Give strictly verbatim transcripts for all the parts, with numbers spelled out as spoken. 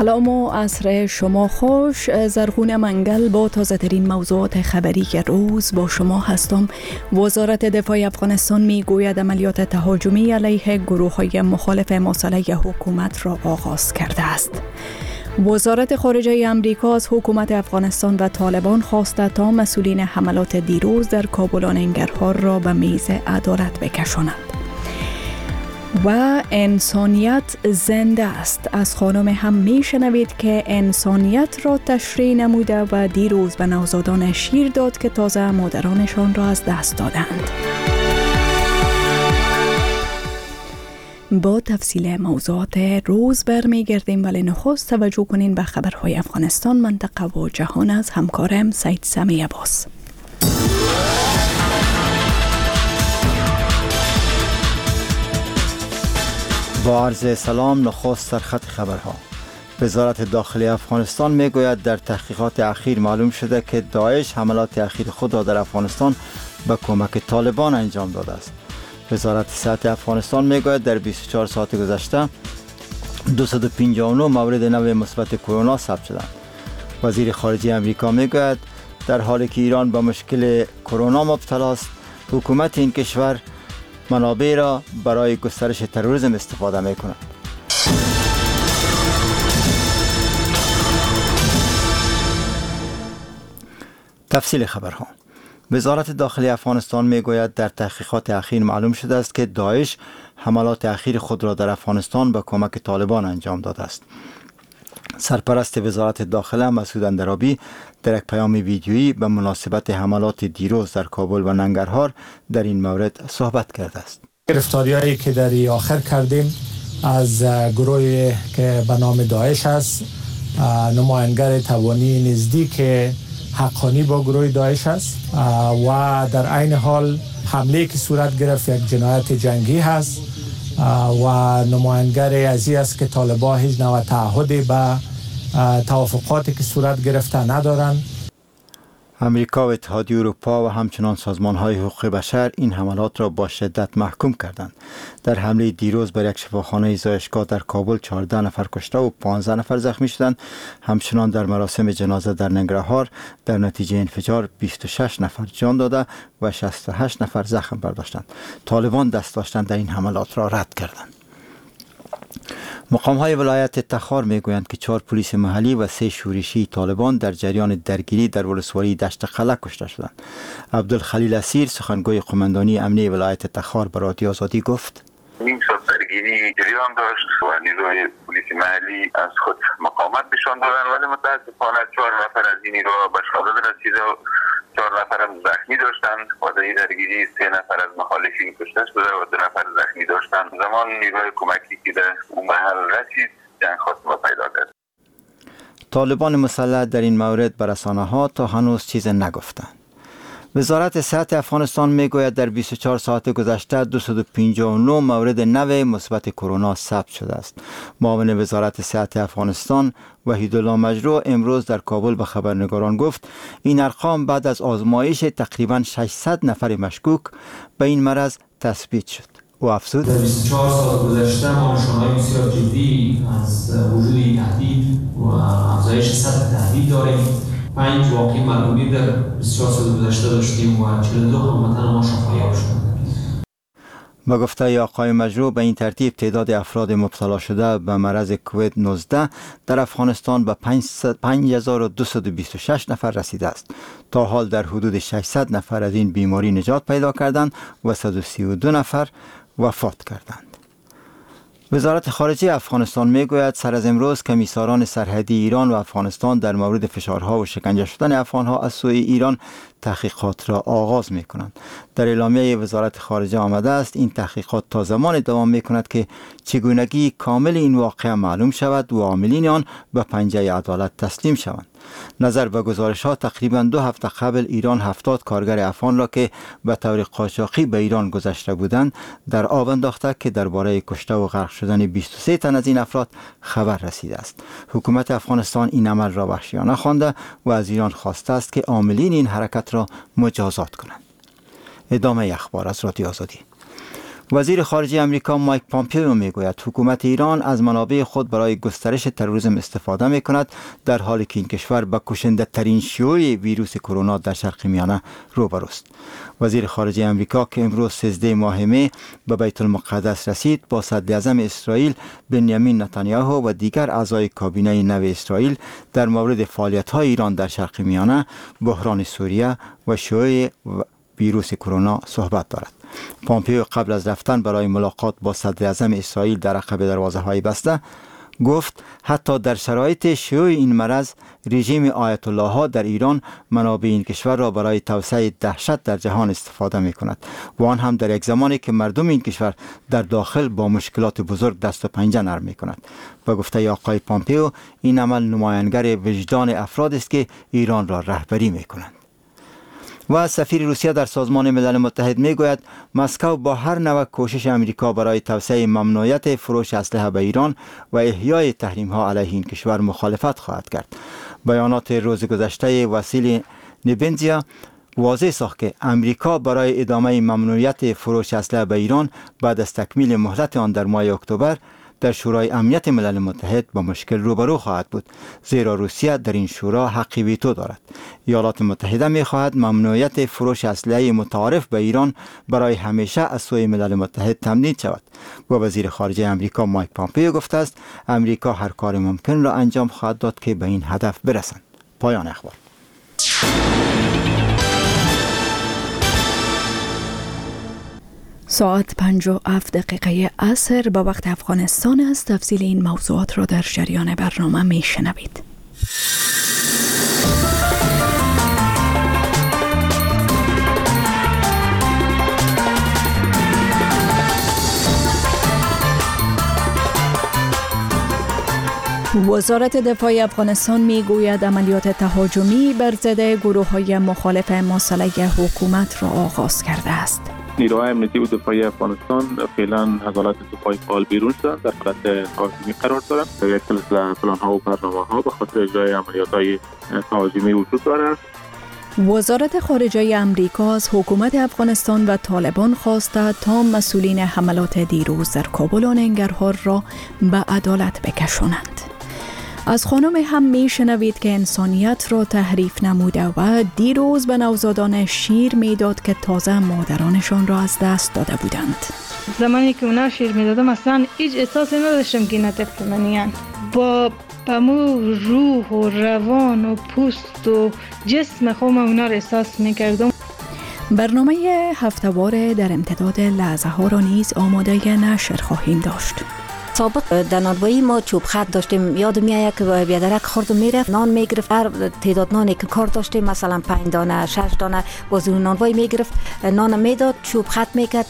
سلام و عصر شما خوش. زرغون منگل با تازه ترین موضوعات خبری روز با شما هستم. وزارت دفاع افغانستان می گوید عملیات تهاجمی علیه گروه های مخالف مسلح حکومت را آغاز کرده است. وزارت خارجه امریکا از حکومت افغانستان و طالبان خواسته تا مسئولین حملات دیروز در کابل و ننگرهار را به میز عدالت بکشانند. و انسانیت زنده است. از خانم هم می شنوید که انسانیت را تشریح نموده و دیروز به نوزادان شیر داد که تازه مادرانشان را از دست دادند. با تفصیل موضوعات روز برمیگردیم، ولی نخست توجه کنین به خبرهای افغانستان، منطقه و جهان از همکارم سید سمی عباس. با عرض سلام، نخست سرخط خبرها. وزارت داخلی افغانستان میگوید در تحقیقات اخیر معلوم شده که داعش حملات اخیر خود را در افغانستان به کمک طالبان انجام داده است. وزارت صحت افغانستان میگوید در بیست و چهار ساعت گذشته دویست و پنجاه و نه مورد نو مثبت کرونا ثبت شدند. وزیر خارجه امریکا میگوید در حالی که ایران به مشکل کرونا مبتلا است، حکومت این کشور منابع را برای گسترش تروریسم استفاده می کند. تفصیل خبرها. وزارت داخلی افغانستان می گوید در تحقیقات اخیر معلوم شده است که داعش حملات اخیر خود را در افغانستان به کمک طالبان انجام داده است. سرپرست وزارت داخله مسعود اندرابی در یک پیام ویدیویی به مناسبت حملات دیروز در کابل و ننگرهار در این مورد صحبت کرده است. گرفتاری‌هایی که در آخر کردیم از گروهی که به نام داعش است، نماینگر توانی نزدیک حقانی با گروه داعش است و در عین حال حمله که صورت گرفت یک جنایت جنگی هست و نماینگر ازی است که طالبان هیچ نوع تعهدی به توافقاتی که صورت گرفته ندارند. امریکا و اتحادیه اروپا و همچنان سازمان‌های حقوق بشر این حملات را با شدت محکوم کردند. در حمله دیروز بر یک شفاخانه زایشگاه در کابل چهارده نفر کشته و پانزده نفر زخمی شدند. همچنان در مراسم جنازه در ننگرهار در نتیجه انفجار بیست و شش نفر جان داده و شصت و هشت نفر زخم برداشتند. طالبان دست داشتن در این حملات را رد کردند. مقام‌های ولایت تخار میگویند که چهار پلیس محلی و سه شورشی طالبان در جریان درگیری در ولسوالی دشت قلعه کشته شدند. عبدالخلیل اسیر سخنگوی قماندانی امنیه ولایت تخار به رادیو آزادی گفت: نیم ساعت درگیری جریان داشت و نیروی پلیس محلی از خود مقاومت نشان دادند، ولی متاسفانه چهار نفر از این نیرو به شهادت رسیده و چهار نفر هم زخمی داشتند و در این درگیری سه نفر از مخالفین کشته شده و دو نفر زخمی داشتند. زمان نیروی کمکی که در اون محل رسید جنگ خاتمه پیدا کرد. طالبان مسلح در این مورد به رسانه‌ها تا هنوز چیز نگفتند. وزارت صحت افغانستان میگوید در بیست و چهار ساعت گذشته دویست و پنجاه و نه مورد نو مثبت کرونا ثبت شده است. معاون وزارت صحت افغانستان وحیدالله مجروح امروز در کابل به خبرنگاران گفت این ارقام بعد از آزمایش تقریبا ششصد نفر مشکوک به این مرض تثبیت شد. و افزود در بیست و چهار ساعت گذشته ما نشانه‌های بسیار جدی از وجود تهدید و افزایش سطح تهدید داریم. پنج واقعی معلومی در بیست و چهار ساعت گذشته داشتیم و چهل و دو هموطن ما شفایاب شدند. با گفته آقای مجروح به این ترتیب تعداد افراد مبتلا شده به مرض کووید نوزده در افغانستان به پنج هزار و دویست و بیست و شش نفر رسیده است. تا حال در حدود ششصد نفر از این بیماری نجات پیدا کردند و صد و سی و دو نفر وفات کردند. وزارت خارجه افغانستان میگوید سر از امروز کمیساران سرحدی ایران و افغانستان در مورد فشارها و شکنجه شدن افغانها از سوی ایران تحقیقات را آغاز می کنند. در اعلامیه وزارت خارجه آمده است این تحقیقات تا زمان دوام می کند که چگونگی کامل این واقعه معلوم شود و عاملین آن به پنجه عدالت تسلیم شوند. نظر به گزارش ها تقریبا دو هفته قبل ایران هفتاد کارگر افغان را که به طور قاچاقی به ایران گذشته بودند در آب انداخته که درباره کشته و غرق شدن بیست و سه تن از این افراد خبر رسیده است. حکومت افغانستان این عمل را وحشیانه خوانده و از ایران خواسته است که عاملین این حرکت را مجازات کنند. ادامه اخبار از رادیو آزادی. وزیر خارجه امریکا مایک پامپیو میگوید حکومت ایران از منابع خود برای گسترش تروریسم استفاده می کند، در حالی که این کشور با کشنده ترین شیوع ویروس کرونا در شرق میانه روبروست. وزیر خارجه امریکا که امروز سیزده ماه می به بیت المقدس رسید، با صدر اعظم اسرائیل بنیامین نتانیاهو و دیگر اعضای کابینه نو اسرائیل در مورد فعالیت‌های ایران در شرق میانه، بحران سوریه و شیوع ویروس کرونا صحبت دارد. پامپیو قبل از رفتن برای ملاقات با صدر اعظم اسرائیل در عقب دروازه‌های بسته گفت حتی در شرایط شیوع این مرض رژیم آیت الله ها در ایران منابع این کشور را برای توسعه دهشت در جهان استفاده می کند و آن هم در یک زمانی که مردم این کشور در داخل با مشکلات بزرگ دست و پنجه نرم می کند. به گفته آقای پامپیو این عمل نمایانگر وجدان افراد است که ایران را رهبری می کنند. و سفیر روسیه در سازمان ملل متحد می گوید مسکو با هر نوع کوشش امریکا برای توسعه ممنوعیت فروش اسلحه به ایران و احیای تحریم ها علیه این کشور مخالفت خواهد کرد. بیانات روز گذشته واسیلی نبنزیا واضح ساخت که امریکا برای ادامه ممنوعیت فروش اسلحه به ایران بعد از تکمیل مهلت آن در ماه اکتبر در شورای امنیت ملل متحد با مشکل روبرو خواهد بود، زیرا روسیه در این شورا حق ویتو دارد. ایالات متحده می خواهد ممنوعیت فروش اسلحه متعارف به ایران برای همیشه از سوی ملل متحد تمدید شود. و وزیر خارجه امریکا مایک پامپیو گفته است امریکا هر کار ممکن را انجام خواهد داد که به این هدف برسند. پایان اخبار. ساعت پنج و هفت دقیقه عصر به وقت افغانستان است. تفصیل این موضوعات را در جریان برنامه می شنوید. وزارت دفاع افغانستان می گوید عملیات تهاجمی بر ضد گروه های مخالف مسلح حکومت را آغاز کرده است. نیروهای امنیتی و دفاعی افغانستان فعلا از حالت دفاعی فعال بیرون شدن، در حالت تهاجمی قرار دارند. یک سلسله پلان‌ها و برنامه‌ها به خاطر اجرای عملیات‌های تهاجمی وجود دارد. وزارت خارجه امریکا از حکومت افغانستان و طالبان خواسته تا مسئولین حملات دیروز در کابل و ننگرهار را به عدالت بکشانند. از خانم هم می شنوید که انسانیت را تحریف نموده و دیروز به نوزادان شیر می داد که تازه مادرانشان را از دست داده بودند. زمانی که اونا شیر می دادم اصلا هیچ احساسی نداشتم که اینا طفل منیان. با پمو روح و روان و پوست و جسم خودم اونا را احساس می کردم. برنامه هفته‌وار در امتداد لحظه ها را نیز آماده نشر خواهیم داشت. سابق در نانوایی ما چوب خط داشتیم، یاد میآید که بیادرک خورد و میرفت نان میگرفت، هر تعداد نانی که کار داشتیم مثلا پنج دانه شش دانه باز اون نانوایی میگرفت، نان میداد، چوب خط میکرد.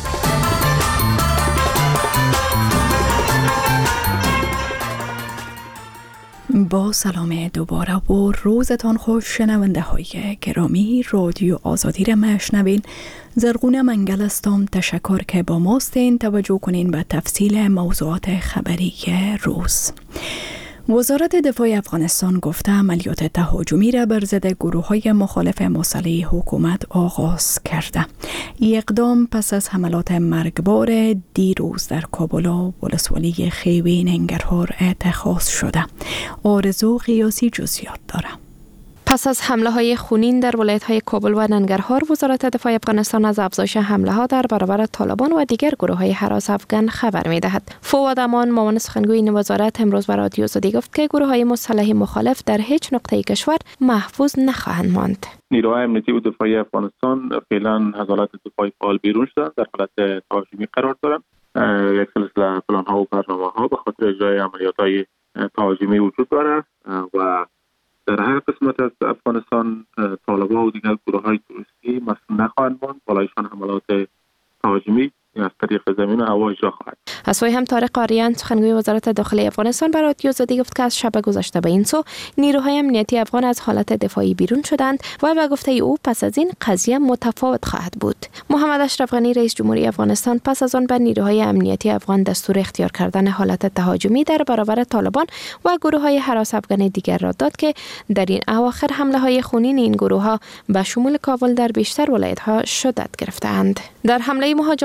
با سلام دوباره و روزتان خوش شنونده های گرامی. رادیو آزادی را میشنوین. زرغونه منگل هستم. تشکر که با ماستین. توجه کنین به تفصیل موضوعات خبری روز. وزارت دفاع افغانستان گفته عملیات تهاجمی را بر ضد گروه‌های مخالف مسلح حکومت آغاز کرده. این اقدام پس از حملات مرگبار دیروز در کابل و ولسوالی خیوی ننگرهار اتخاذ شده. آرزو قیاسی جزئیات داره. پس از حمله های خونین در ولایت‌های کابل و ننگرهار، وزارت دفاع افغانستان از افزایش حمله ها در برابر طالبان و دیگر گروه‌های هراس افغان خبر می‌دهد. فواد امان، معاون سخنگوی این وزارت، امروز به رادیو آزادی گفت که گروه‌های مسلح مخالف در هیچ نقطه کشور محفوظ نخواهند ماند. نیروهای امنیتی و دفاعی افغانستان فعلا از حالت دفاعی فعال بیرون شدن، در حالت تهاجمی قرار دارند. یک سلسله پلان‌ها و برنامه‌ها به خاطر اجرای عملیات‌های تهاجمی وجود دارد و در هر قسمت از افغانستان طالبان و دیگر گروه‌های تروریستی مسئول نخواهند ماند. بالایشان حملات تهاجمی از طریق زمین و هوا اجرا خواهد. از سوی هم طارق آریان، سخنگوی وزارت داخلی افغانستان، برای رادیو آزادی گفت که از شب گذشته به این سو نیروهای امنیتی افغان از حالت دفاعی بیرون شدند و به گفته او پس از این قضیه متفاوت خواهد بود. محمد اشرف غنی، رئیس جمهوری افغانستان، پس از آن به نیروهای امنیتی افغان دستور اختیار کردن حالت تهاجمی در برابر طالبان و گروه‌های هراس افغان دیگر را داد که در این اواخر حمله‌های خونین این گروه‌ها به شمول کابل در بیشتر ولایت‌ها شدت گرفتند. در حمله مهاجمان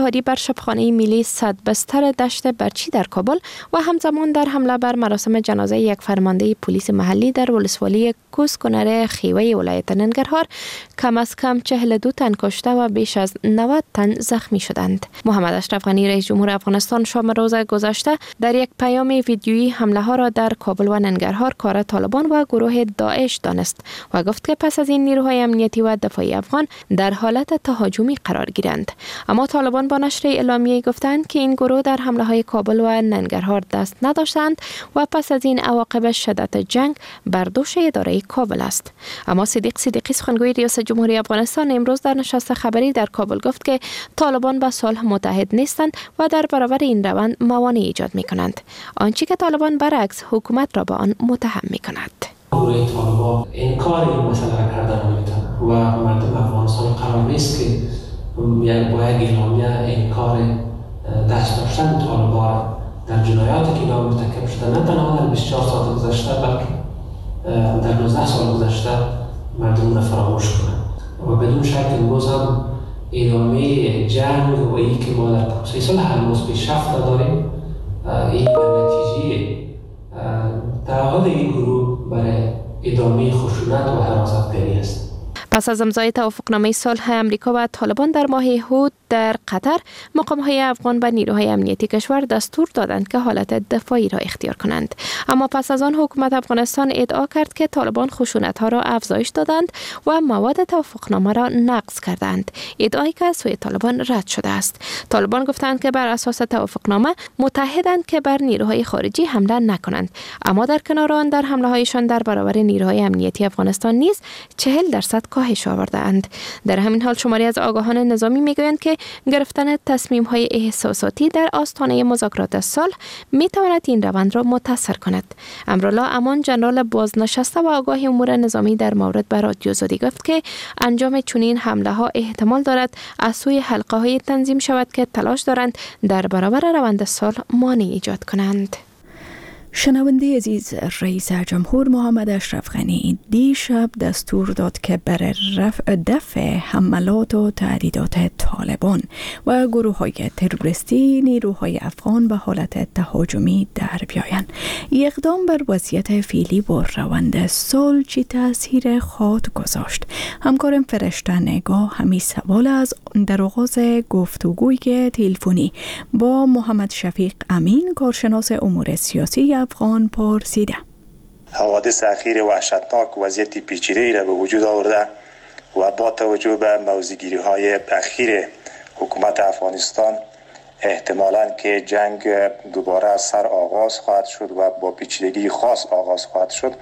اتحادی بر شبخانه ملی صد بستر دشت برچی در کابل و همزمان در حمله بر مراسم جنازه یک فرمانده پلیس محلی در ولسوالی کوسکنر خیوه ولایت ننگرهار کم از کم چهل و دو تن کشته و بیش از نود تن زخمی شدند. محمد اشرف غنی رئیس جمهور افغانستان شام روز گذشته در یک پیام ویدیویی حمله ها را در کابل و ننگرهار کار طالبان و گروه داعش دانست و گفت که پس از این نیروهای امنیتی و دفاعی افغان در حالت تهاجمی قرار گیرند. اما طالبان با نشر اعلامیه گفتند که این گروه در حمله های کابل و ننگرهار دست نداشتند و پس از این عواقب شدت جنگ بر دوش اداره کابل است. اما صدیق صدیقی سخنگوی ریاست جمهوری افغانستان امروز در نشست خبری در کابل گفت که طالبان با صلح متحد نیستند و در برابر این روند موانع ایجاد می کنند. آنچه که طالبان برعکس حکومت را با آن متهم می کند. گروه طالبان انکار این مسئله را کردن نمیتونه و مردم افغانستان قرار نیست که یک با یک اعلامیه انکار دست داشتن طالبان در جنایاتی که اینا مرتکب شده نه تنها در بیست و چهار ساعت گذشته بلکه در نوزده سال گذشته مردم را فراموش کنند و بدون شک امروز هم اعلامیه جنگ و ای که ما در پروسه صلح هنوز پیشرفت نداریم این نتیجه تعهد این گروه برای ادامه خشونت و حراستگری است. پس از امضای توافقنامه صلح امریکا و طالبان در ماه هود در قطر، مقام‌های افغان و نیروهای امنیتی کشور دستور دادند که حالت دفاعی را اختیار کنند. اما پس از آن حکومت افغانستان ادعا کرد که طالبان خشونت‌ها را افزایش دادند و مواد توافقنامه را نقض کردند. ادعایی که از سوی طالبان رد شده است. طالبان گفتند که بر اساس توافقنامه متحدند که بر نیروهای خارجی حمله نکنند. اما در کنار آن در حمله‌هایشان در برابر نیروهای امنیتی افغانستان نیز چهل درصد کاهش آورده‌اند. در همین حال شماری از آگاهان نظامی میگویند که گرفتن تصمیم‌های احساساتی در آستانه مذاکرات صلح می‌تواند این روند را متاثر کند. امرالله امان جنرال بازنشسته و آگاه امور نظامی در مورد به رادیو زدی گفت که انجام چنین حمله‌ها احتمال دارد از سوی حلقه‌های تنظیم شود که تلاش دارند در برابر روند صلح مانع ایجاد کنند. شنونده عزیز، رئیس جمهور محمد اشرف غنی دیشب دستور داد که برای دفع حملات و تهدیدات طالبان و گروه های تروریستی نیروهای افغان به حالت تهاجمی در بیایند. اقدام بر وضعیت فعلی با روند صلح چه تاثیر خود گذاشت؟ همکارم فرشته نگاه همین سوال از در آغاز گفتگوی تلفنی با محمد شفیق امین کارشناس امور سیاسی افغان پرسیده. حوادث اخیر وحشتناک وضعیت پیچیده‌ای را به وجود آورده و با توجه به موضع‌گیری های اخیر حکومت افغانستان احتمالاً که جنگ دوباره از سر آغاز خواهد شد و با پیچیدگی خاص آغاز خواهد شد.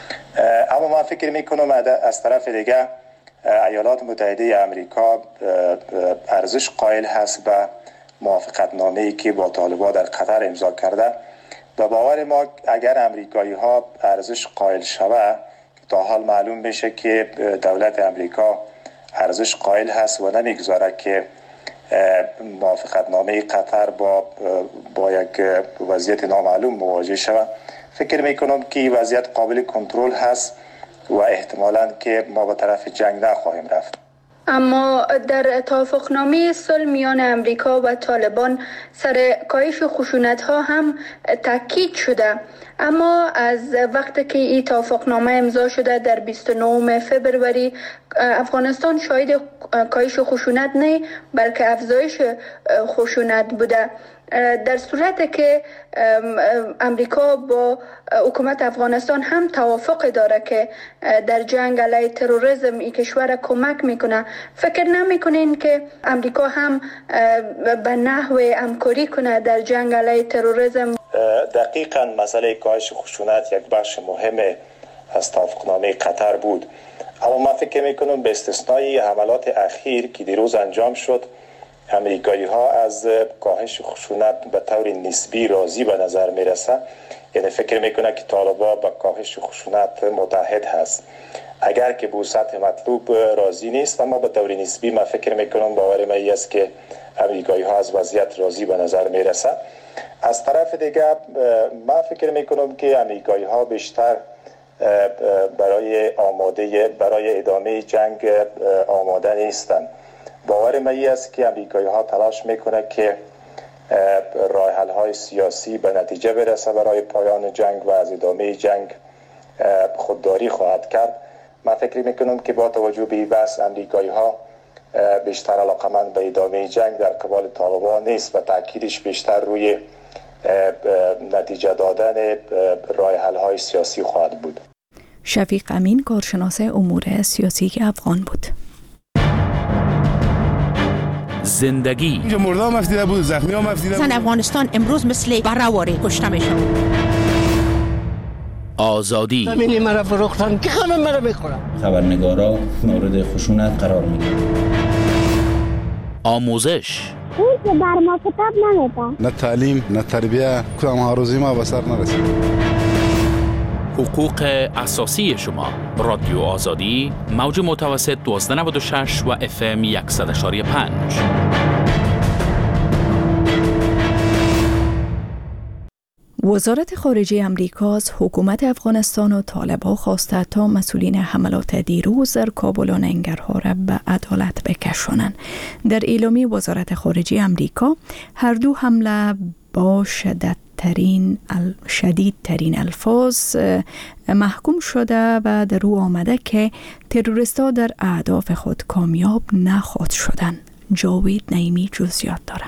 اما من فکر می‌کنم از طرف دیگه ایالات متحده آمریکا ارزش قائل هست به موافقتنامه‌ای که با طالبان در قطر امضا کرده. به باور ما اگر امریکایی ها ارزش قائل شود، تا حال معلوم میشه که دولت امریکا ارزش قائل هست و نمیگذاره که موافقتنامه قطر با با یک وضعیت نامعلوم مواجه شود. فکر میکنم که وضعیت قابل کنترل هست و احتمالاً که ما به طرف جنگ نخواهیم رفت. اما در توافقنامه صلح میان امریکا و طالبان سر کاهش خشونت ها هم تاکید شده. اما از وقتی که این توافقنامه امضا شده در بیست و نهم فوریه افغانستان شاهد کاهش خشونت نه بلکه افزایش خشونت بوده. در صورت که امریکا با حکومت افغانستان هم توافق داره که در جنگ علیه تروریسم این کشور کمک میکنه، فکر نمیکنین که امریکا هم به نحو همکاری کنه در جنگ علیه تروریسم؟ دقیقاً مسئله کاهش خشونت یک بخش مهم از توافقنامه قطر بود. اما من فکر میکنم به استثنای حملات اخیر که دیروز انجام شد، امریکایی ها از کاهش خشونت به طور نسبی راضی به نظر میرسه. یعنی فکر میکنه که طالبان با کاهش خشونت متحد هست. اگر که به سطح مطلوب راضی نیست، اما به طور نسبی من فکر میکنم باور من است که امریکایی ها از وضعیت راضی به نظر میرسه. از طرف دیگه من فکر میکنم که امریکایی ها بیشتر برای آماده برای ادامه جنگ آماده نیستند. باور من است که امریکایی ها تلاش میکنه که راه حل های سیاسی به نتیجه برسه برای پایان جنگ و از ادامه جنگ خودداری خواهد کرد. من فکر میکنم که با توجه به این بحث امریکایی ها بیشتر علاقمند به ادامه جنگ در قبال طالبان نیست و تاکیدش بیشتر روی نتیجه دادن راه حل های سیاسی خواهد بود. شفیق امین کارشناس امور سیاسی افغان بود. زندگی اینجا مرده هم افتیده بود، زخمی هم افتیده بود. زن افغانستان امروز مثل برهواری کشته میشن. آزادی همینی مرا فروختن که همه مرا میخورن. خبرنگارا مورد خشونت قرار میگیرن. آموزش اون که بر ما کتاب نمیده. نه تعلیم نه تربیه، کدام ها روزی ما به سر نرسید. حقوق اساسی شما. رادیو آزادی موج متوسط دوازده نود و شش و اف ام صد و یک و پنج. وزارت خارجه امریکا از حکومت افغانستان و طالبان خواسته تا مسئولین حملات دیروز در کابل و ننگرهار را به عدالت بکشانند. در اعلامیه وزارت خارجه امریکا هر دو حمله با شدت ترین شدید ترین الفاظ محکوم شده و در او آمده که تروریست‌ها در اهداف خود کامیاب نخواهد شدند. جاوید نعیمی جزئیات دارد.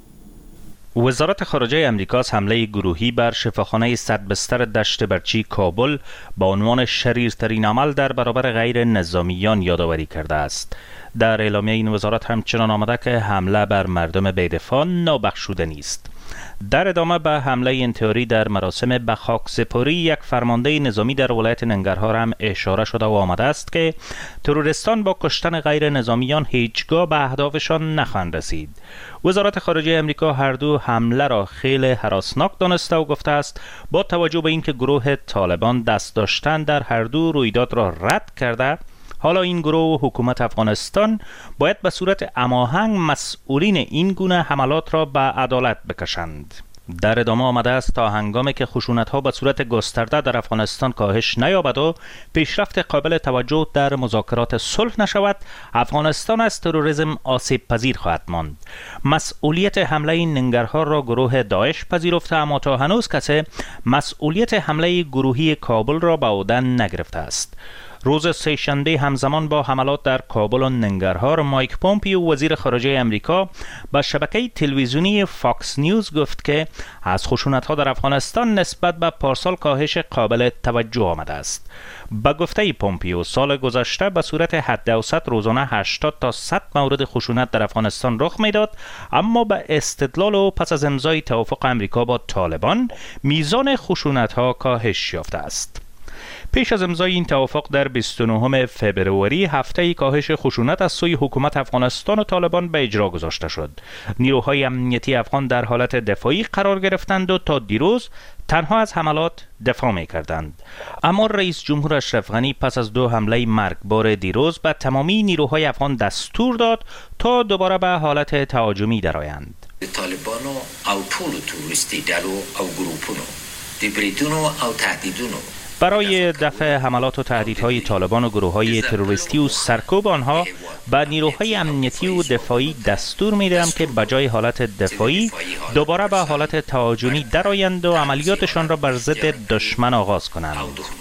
وزارت خارجه امریکا از حمله گروهی بر شفاخانه صد بستر دشت برچی کابل با عنوان شریرترین عمل در برابر غیر نظامیان یادآوری کرده است. در اعلامیه این وزارت همچنان آمده که حمله بر مردم بی‌دفاع نابخشوده نیست. در ادامه به حمله انتحاری در مراسم به خاکسپاری یک فرمانده نظامی در ولایت ننگرهار هم اشاره شده و آمده است که تروریستان با کشتن غیر نظامیان هیچگاه به اهدافشان نخواهند رسید. وزارت خارجه امریکا هر دو حمله را خیلی هراسناک دانسته و گفته است با توجه به اینکه گروه طالبان دست داشتن در هر دو رویداد را رد کرده، حالا این گروه و حکومت افغانستان باید به صورت هماهنگ مسئولین این گونه حملات را به عدالت بکشند. در ادامه آمده است تا هنگامی که خشونت‌ها به صورت گسترده در افغانستان کاهش نیابد و پیشرفت قابل توجه در مذاکرات صلح نشود، افغانستان از تروریسم آسیب پذیر خواهد ماند. مسئولیت حمله ننگرهار را گروه داعش پذیرفته، اما تا هنوز کسی مسئولیت حمله گروهی کابل را به عهده نگرفته است. روز سه‌شنبه همزمان با حملات در کابل و ننگرهار، مایک پومپیو وزیر خارجه امریکا به شبکه تلویزیونی فاکس نیوز گفت که از خشونت‌ها در افغانستان نسبت به پارسال کاهش قابل توجه آمده است. به گفته پومپیو سال گذشته به صورت حد اوسط روزانه هشتاد تا صد مورد خشونت در افغانستان رخ میداد، اما به استدلال و پس از امضای توافق امریکا با طالبان میزان خشونت‌ها کاهش یافته است. پیش از امضای این توافق در بیست و نهم فوریه هفته کاهش خشونت از سوی حکومت افغانستان و طالبان به اجرا گذاشته شد. نیروهای امنیتی افغان در حالت دفاعی قرار گرفتند و تا دیروز تنها از حملات دفاع می کردند. اما رئیس جمهور اشرف غنی پس از دو حمله مرگبار دیروز به تمامی نیروهای افغان دستور داد تا دوباره به حالت تهاجمی درآیند. طالبانو او ټول تروریستي ډلو او ګروپونو د بریدونو او تهدیدونو برای دفع حملات و تهدیدهای طالبان و گروه‌های تروریستی و سرکوب آنها به نیروهای امنیتی و دفاعی دستور می‌دهم که بجای حالت دفاعی دوباره به حالت تهاجمی درآیند و عملیاتشان را بر ضد دشمن آغاز کنند.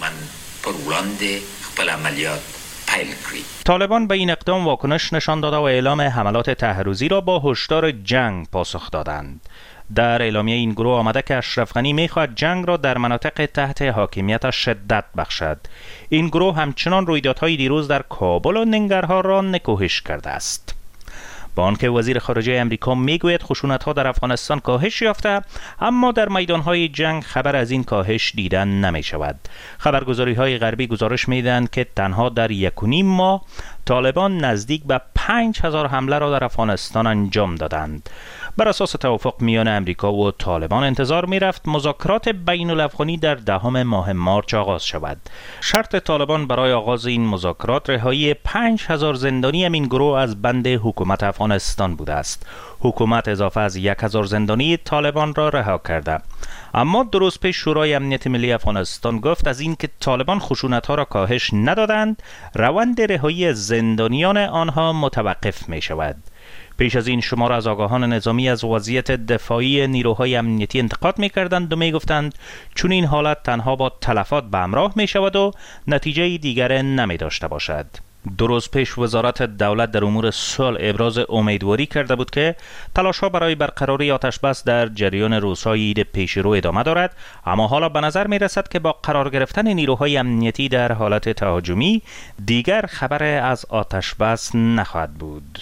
طالبان به این اقدام واکنش نشان داده و اعلام حملات طه‌روزی را با هشدار جنگ پاسخ دادند. در اعلامیه این گروه آمده که اشرف غنی می‌خواهد جنگ را در مناطق تحت حاکمیت شدت بخشد. این گروه همچنان رویدادهای دیروز در کابل و ننگرهار را نکوهش کرده است. با آنکه وزیر خارجه امریکا میگوید خشونت‌ها در افغانستان کاهش یافته، اما در میدان‌های جنگ خبر از این کاهش دیده نمی‌شود. خبرگزاری‌های غربی گزارش می‌دهند که تنها در یک و نیم ماه طالبان نزدیک به پنج هزار حمله را در افغانستان انجام دادند. بر اساس توافق میان امریکا و طالبان انتظار می‌رفت مذاکرات بین الافغانی در دهم ماه مارچ آغاز شود. شرط طالبان برای آغاز این مذاکرات رهایی پنج هزار زندانی این گروه از بند حکومت افغانستان بوده است. حکومت اضافه از یک هزار زندانی طالبان را رها کرده. اما دو روز پیش شورای امنیت ملی افغانستان گفت از اینکه طالبان خشونت‌ها را کاهش ندادند، روند رهایی زندانیان آنها متوقف می شود. پیش از این شمار از آگاهان نظامی از وضعیت دفاعی نیروهای امنیتی انتقاد می‌کردند و می‌گفتند چون این حالت تنها با تلفات به همراه می‌شود و نتیجه دیگر نمی‌داشته باشد. دو روز پیش وزارت دولت در امور صلح ابراز امیدواری کرده بود که تلاش‌ها برای برقراری آتش‌بس در جریان روزهای عید پیشرو ادامه دارد، اما حالا به نظر می‌رسد که با قرار گرفتن نیروهای امنیتی در حالت تهاجمی دیگر خبر از آتش‌بس نخواهد بود.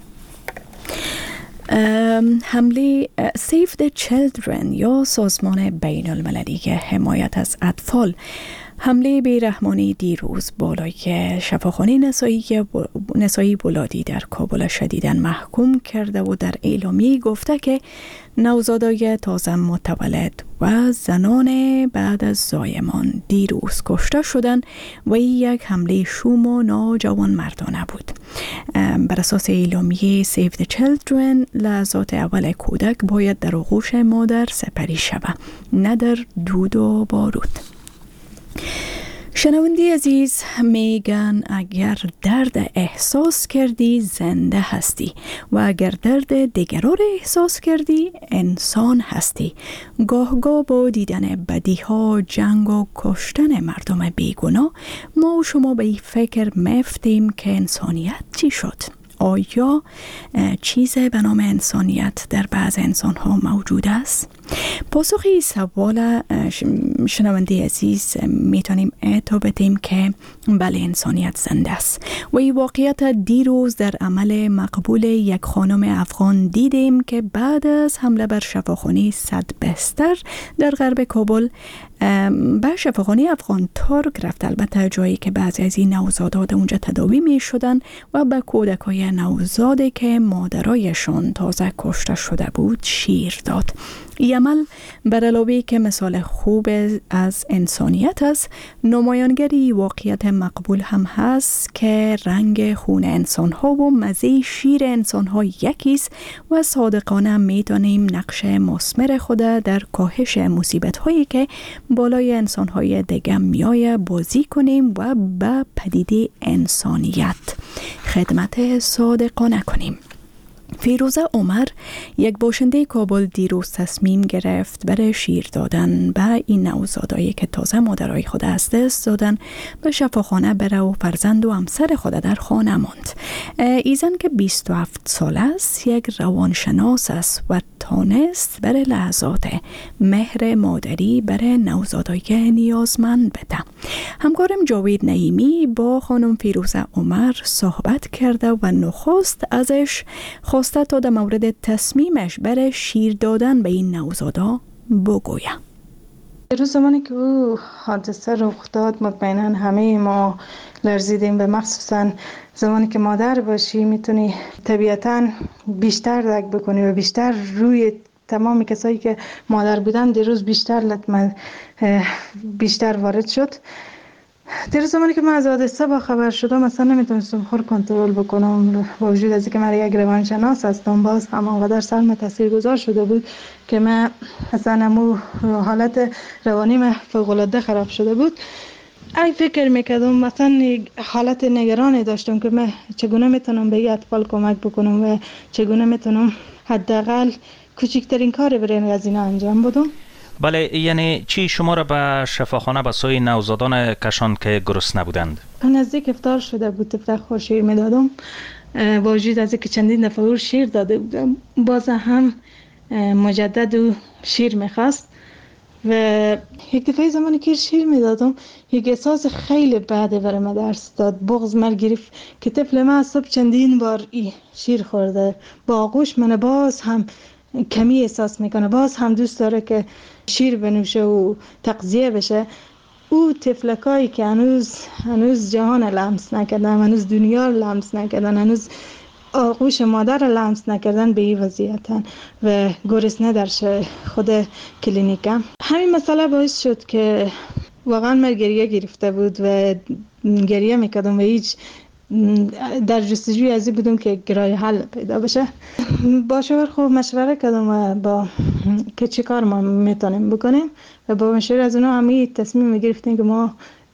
حمله Save the Children یا سازمان بین المللی که حمایت از اطفال حمله بیرحمانه دیروز بالای شفاخانه نسایی نسایی بولادی در کابل شدیداً محکوم کرده و در اعلامیه گفته که نوزادای تازه متولد و زنان بعد از زایمان دیروز کشته شدند و یک حمله شوم و ناجوان مردانه بود. بر اساس اعلامیه Save the Children لحظات اول کودک باید در آغوش مادر سپری شود، نه در دود و بارود. شنونده عزیز، میگن اگر درد احساس کردی زنده هستی و اگر درد دیگران احساس کردی انسان هستی. گاه گاه با دیدن بدیها، جنگ و کشتن مردم بیگناه ما و شما به این فکر مفتیم که انسانیت چی شد؟ آیا چیز به نام انسانیت در بعض انسان ها موجود است؟ پاسخ این سوال شنونده عزیز میتونیم اعتبار بدیم که بله، انسانیت زنده است و این واقعیت دیروز در عمل مقبول یک خانم افغان دیدیم که بعد از حمله بر شفاخانه صد بستر در غرب کابل به شفاخانه افغان تارگ رفت، البته جایی که بعضی از این نوزادات اونجا تداوی می شدن و به کودکای نوزاده که مادرایشان تازه کشته شده بود شیر داد. این عمل بر علاوه که مثال خوب از انسانیت است، نمایانگری واقعیت مقبول هم هست که رنگ خون انسان ها و مزه شیر انسان ها یکیست و صادقانه می دانیم نقش مثمر خود در کاهش مصیبت هایی که بالای انسان های دیگه میایه بازی کنیم و به پدیده انسانیت خدمت صادقانه کنیم. فیروزه عمر، یک باشنده کابل، دیروز تصمیم گرفت برای شیر دادن به این نوزادایی که تازه مادرای خود از دست دادن به شفاخانه بره و فرزند و همسر خود در خانه ماند. ایزن که بیست و هفت سال است، یک روانشناس است و تانست برای لحظات مهر مادری برای نوزادای نیازمند بده. همکارم جاوید نعیمی با خانم فیروزه عمر صحبت کرده و نخست ازش خواسته تا در مورد تصمیمش برای شیر دادن به این نوزادا بگویه. روز زمانی که او حادثه رخ داد مطمئنا همه ما لرزیدیم، به مخصوصا زمانی که مادر باشی میتونی طبیعتا بیشتر درک بکنی و بیشتر روی تمام کسایی که مادر بودن دیروز بیشتر لطمه بیشتر وارد شد. در زمانی که من از حادثه با خبر شدم اصلا نمیتونستم خود کنترل بکنم، با وجود از اینکه من یک روانشناس هستم باز هم آنقدر سرم تاثیرگذار شده بود که من اصلا امو حالت روانی من فوق العاده خراب شده بود. ای فکر میکردم مثلا حالت نگرانی داشتم که من چگونه میتونم به این اطفال کمک بکنم و چگونه میتونم حداقل کوچکترین کاری برای این قضیه انجام بدم. بله، یعنی چی شما را به شفاخانه به سوی نوزادان کشان که گرسنه بودند؟ نزدیک افطار شده بود، تفرخ خور شیر میدادم، با وجود از اینکه چندین دفعه او شیر داده بودم باز هم مجدد او شیر میخواست و یک دفعه زمانی که شیر میدادم یک احساس خیلی بعد برای من درست داد، بغض من گرفت که طفل من صبح چندین بار ای شیر خورده، با آغوش من باز هم کمی احساس میکنه، باز هم دوست داره که شیر بنوشه و تغذیه بشه. او طفلکایی که هنوز هنوز جهان لمس نکردن، هنوز دنیا لمس نکردن، هنوز آغوش مادر لمس نکردن به این وضعیتن و گرسنه در خود کلینیکم. همین مسئله باعث شد که واقعا من گریه گرفته بود و گریه میکردم و هیچ در جستجوی ازی بودم که گرای حل پیدا بشه. با شوهر خوب مشوره کردم و با که چی کار ما میتونیم بکنیم و با مشوره از اونا همه تصمیم گرفتیم که ما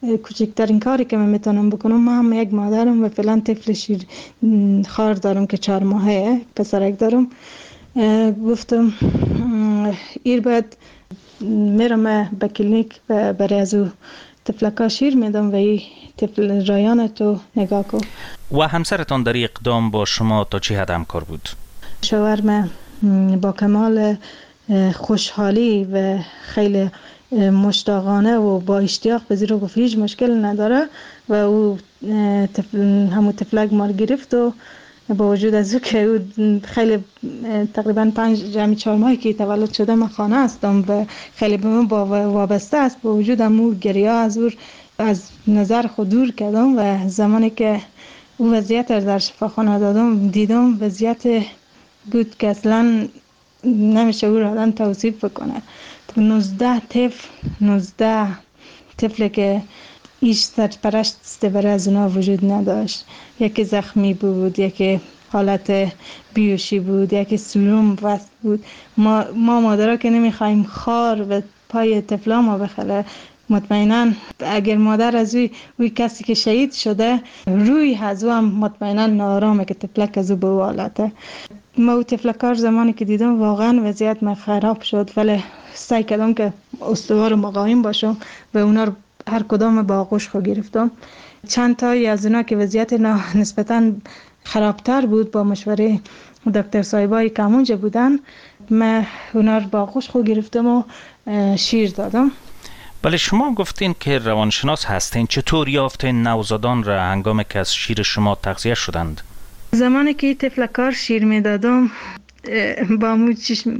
کوچکترین کاری که من میتونم بکنم، من هم یک مادرم و فعلا طفل شیر خار دارم که چهار ماهه، پسرک دارم. گفتم ایر بعد میرم به کلینیک و برای از او طفلکا شیر میدم و این طفل رایان تو نگاه کن. و همسرتان در اقدام با شما تا چه حد همکار بود؟ شوهرم با کمال خوشحالی و خیلی مشتاقانه و با اشتیاق پذیر و گفت هیچ مشکل نداره و او همون طفلک ما گرفت و با وجود از او که او خیلی تقریبا پنج جمعی چهار ماهی که تولد شده من خانه هستم و خیلی به من وابسته است، با وجود همون گریه از او از نظر خود دور کردم و زمانی که او وضعیت را در شفاخانه دادم دیدم وضعیت بود که اصلا نمیشه او را آدم توصیف بکنه. نوزده طفل نوزده طفل که هیچ سرپرست برای از اونا وجود نداشت، یکی زخمی بود، یکی حالت بیوشی بود، یکی سلوم وست بود. ما, ما مادرها که نمیخوایم خار و پای طفلا ما بخله. مطمئنا اگر مادر از اوی, اوی کسی که شهید شده روی از او هم مطمئنا نارامه که طفلک از او به او حالته. ما او طفلکار زمانی که دیدم واقعا وضعیت من خراب شد، ولی سعی کردم که استوار و مقایم باشم و اونا رو هر کدام با آغوش خود گرفتم. چند تایی از اونا که وضعیت نسبتا خرابتر بود با مشوره دکتر صاحبایی که همونجا بودن، من اونا رو با آغوش خود گرفتم و شیر دادم. بله، شما گفتین که روانشناس هستین، چطور یافتین نوزادان را هنگامی که از شیر شما تغذیه شدند؟ زمانی که طفلکار شیر می دادم با مو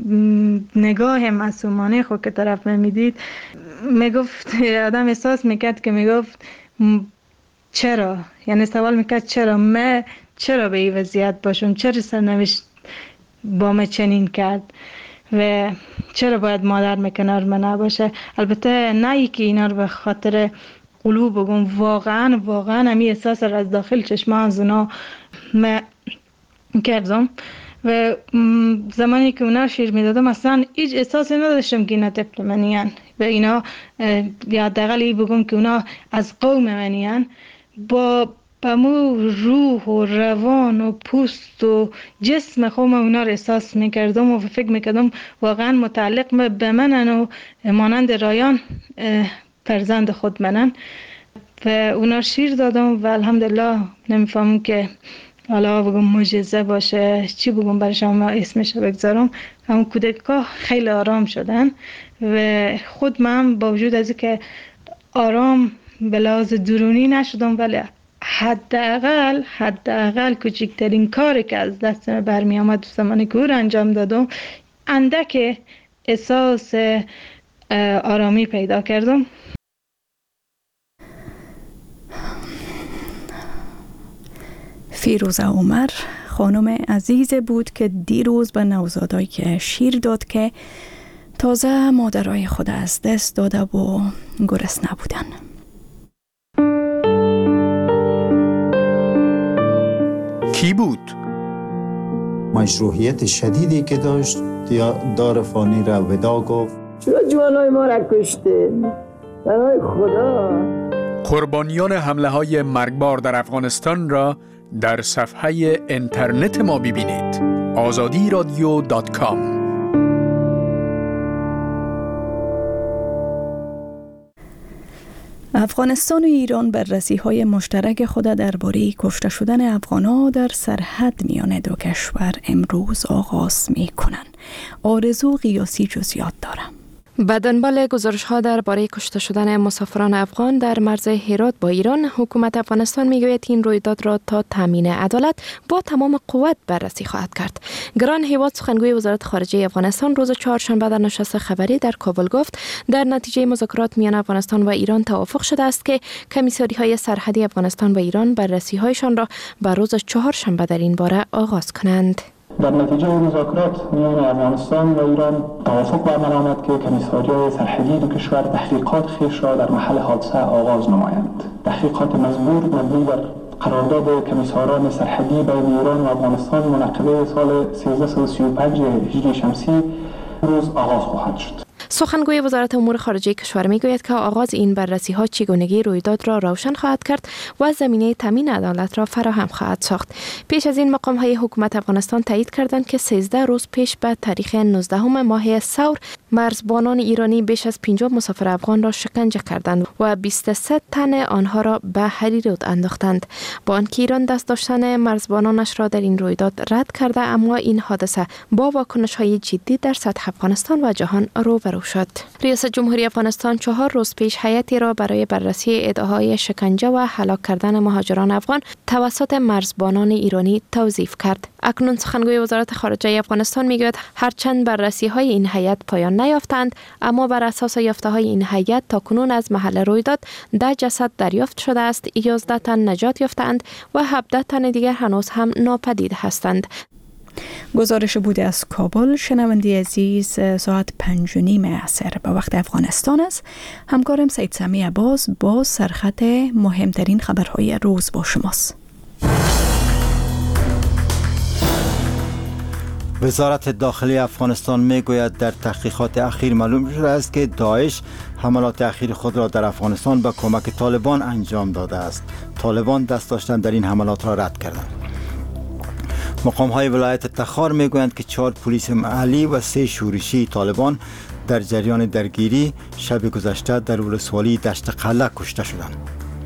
نگاه معصومانه خود که طرف من میدید میگفت، آدم احساس میکرد که میگفت چرا، یعنی سوال میکرد چرا من چرا به این وضعیت باشم، چرا سرنوشت با من چنین کرد و چرا باید مادر من کنار من نباشه. البته نه که اینا رو به خاطر قلوب بگم، واقعا واقعا همی احساس را از داخل چشمه از اونا من کردم و زمانی که اونا شیر میدادم اصلا هیچ احساسی نداشتم که اینا طفل منیان و اینا یا حداقل بگم که اونا از قوم منیان. با بمو روح و روان و پوست و جسم خودم اونا رو احساس میکردم و فکر میکردم واقعا متعلق به منن و مانند رایان فرزند خود منن و اونا شیر دادم و الحمدلله نمیفهمم که حالا بگم معجزه باشه چی بگم برای شما اسمش رو بگذارم، همون کودک‌ها خیلی آرام شدن و خود من با وجود از که آرام به لحاظ درونی نشدم، ولی حداقل حداقل کوچکترین کاری که از دستم برمی آمد زمانی که او رو انجام دادم اندک احساس آرامی پیدا کردم. فیروزه عمر خانم عزیز بود که دیروز به نوزادایی که شیر داد که تازه مادرای خود از دست داده و گرسنه بودن. کی بود؟ مشروعیت شدیدی که داشت دار فانی را ودا گفت. چرا جوانای ما را کشتین؟ برای خدا. قربانیان حمله های مرگبار در افغانستان را در صفحه اینترنت ما ببینید. آزادی رادیو دات کام. افغانستان و ایران بررسی‌های مشترک خود درباره کشته شدن افغان‌ها در سرحد میان دو کشور امروز آغاز می‌کنند. آرزو قیاسی جزئیات دارم. به دنبال گزارش‌ها درباره کشته شدن مسافران افغان در مرز هرات با ایران، حکومت افغانستان میگوید این رویداد را تا تامین عدالت با تمام قوت بررسی خواهد کرد. گران هیواد سخنگوی وزارت خارجه افغانستان روز چهارشنبه در نشست خبری در کابل گفت در نتیجه مذاکرات میان افغانستان و ایران توافق شده است که کمیساری‌های سرحدی افغانستان و ایران بررسی‌هایشان را به روز چهارشنبه در این باره آغاز کنند. در نتیجه مذاکرات میان افغانستان و ایران توافق بر عمل آمد که کمیساری‌های سرحدی دو کشور تحقیقات خویش را در محل حادثه آغاز نمایند. تحقیقات مزبور مبنی بر قرارداد کمیساران سرحدی بین ایران و افغانستان منعقده سال سیزده صد و سی و پنج هجری شمسی روز آغاز خواهد شد. سخنگوی وزارت امور خارجه کشور میگوید که آغاز این بررسی ها چگونگی رویداد را روشن خواهد کرد و زمینه تامین عدالت را فراهم خواهد ساخت. پیش از این مقام های حکومت افغانستان تایید کردند که سیزده روز پیش به تاریخ نوزدهم ماه ثور مرزبانان ایرانی بیش از پنجاه مسافر افغان را شکنجه کردند و بیست و سه تن آنها را به حریرود انداختند. با آنکه ایران دست داشتن مرزبانانش را در این رویداد رد کرده، اما این حادثه با واکنش های جدی در سطح افغانستان و جهان روبرو شد. ریاست جمهوری افغانستان چهار روز پیش هیئتی را برای بررسی ادعاهای شکنجه و هلاک کردن مهاجران افغان توسط مرزبانان ایرانی توظیف کرد. اکنون سخنگوی وزارت خارجه افغانستان میگوید هرچند بررسی های این هیئت پایان نیافتند، اما بر اساس یافته های این هیئت تاکنون از محل رویداد ده جسد دریافت شده است، یازده تن نجات یافتند و هفده تن دیگر هنوز هم ناپدید هستند. گزارش بوده از کابل. شنونده عزیز، ساعت پنج و نیم عصر به وقت افغانستان است. همکارم سید سمی عباس با سرخط مهمترین خبرهای روز با شماست. وزارت داخلی افغانستان میگوید در تحقیقات اخیر معلوم شده است که داعش حملات اخیر خود را در افغانستان با کمک طالبان انجام داده است. طالبان دست داشتن در این حملات را رد کردند. مقام های ولایت تخار میگویند که چهار پلیس محلی و سه شورشی طالبان در جریان درگیری شب گذشته در ولسوالی دشت قلعه کشته شدند.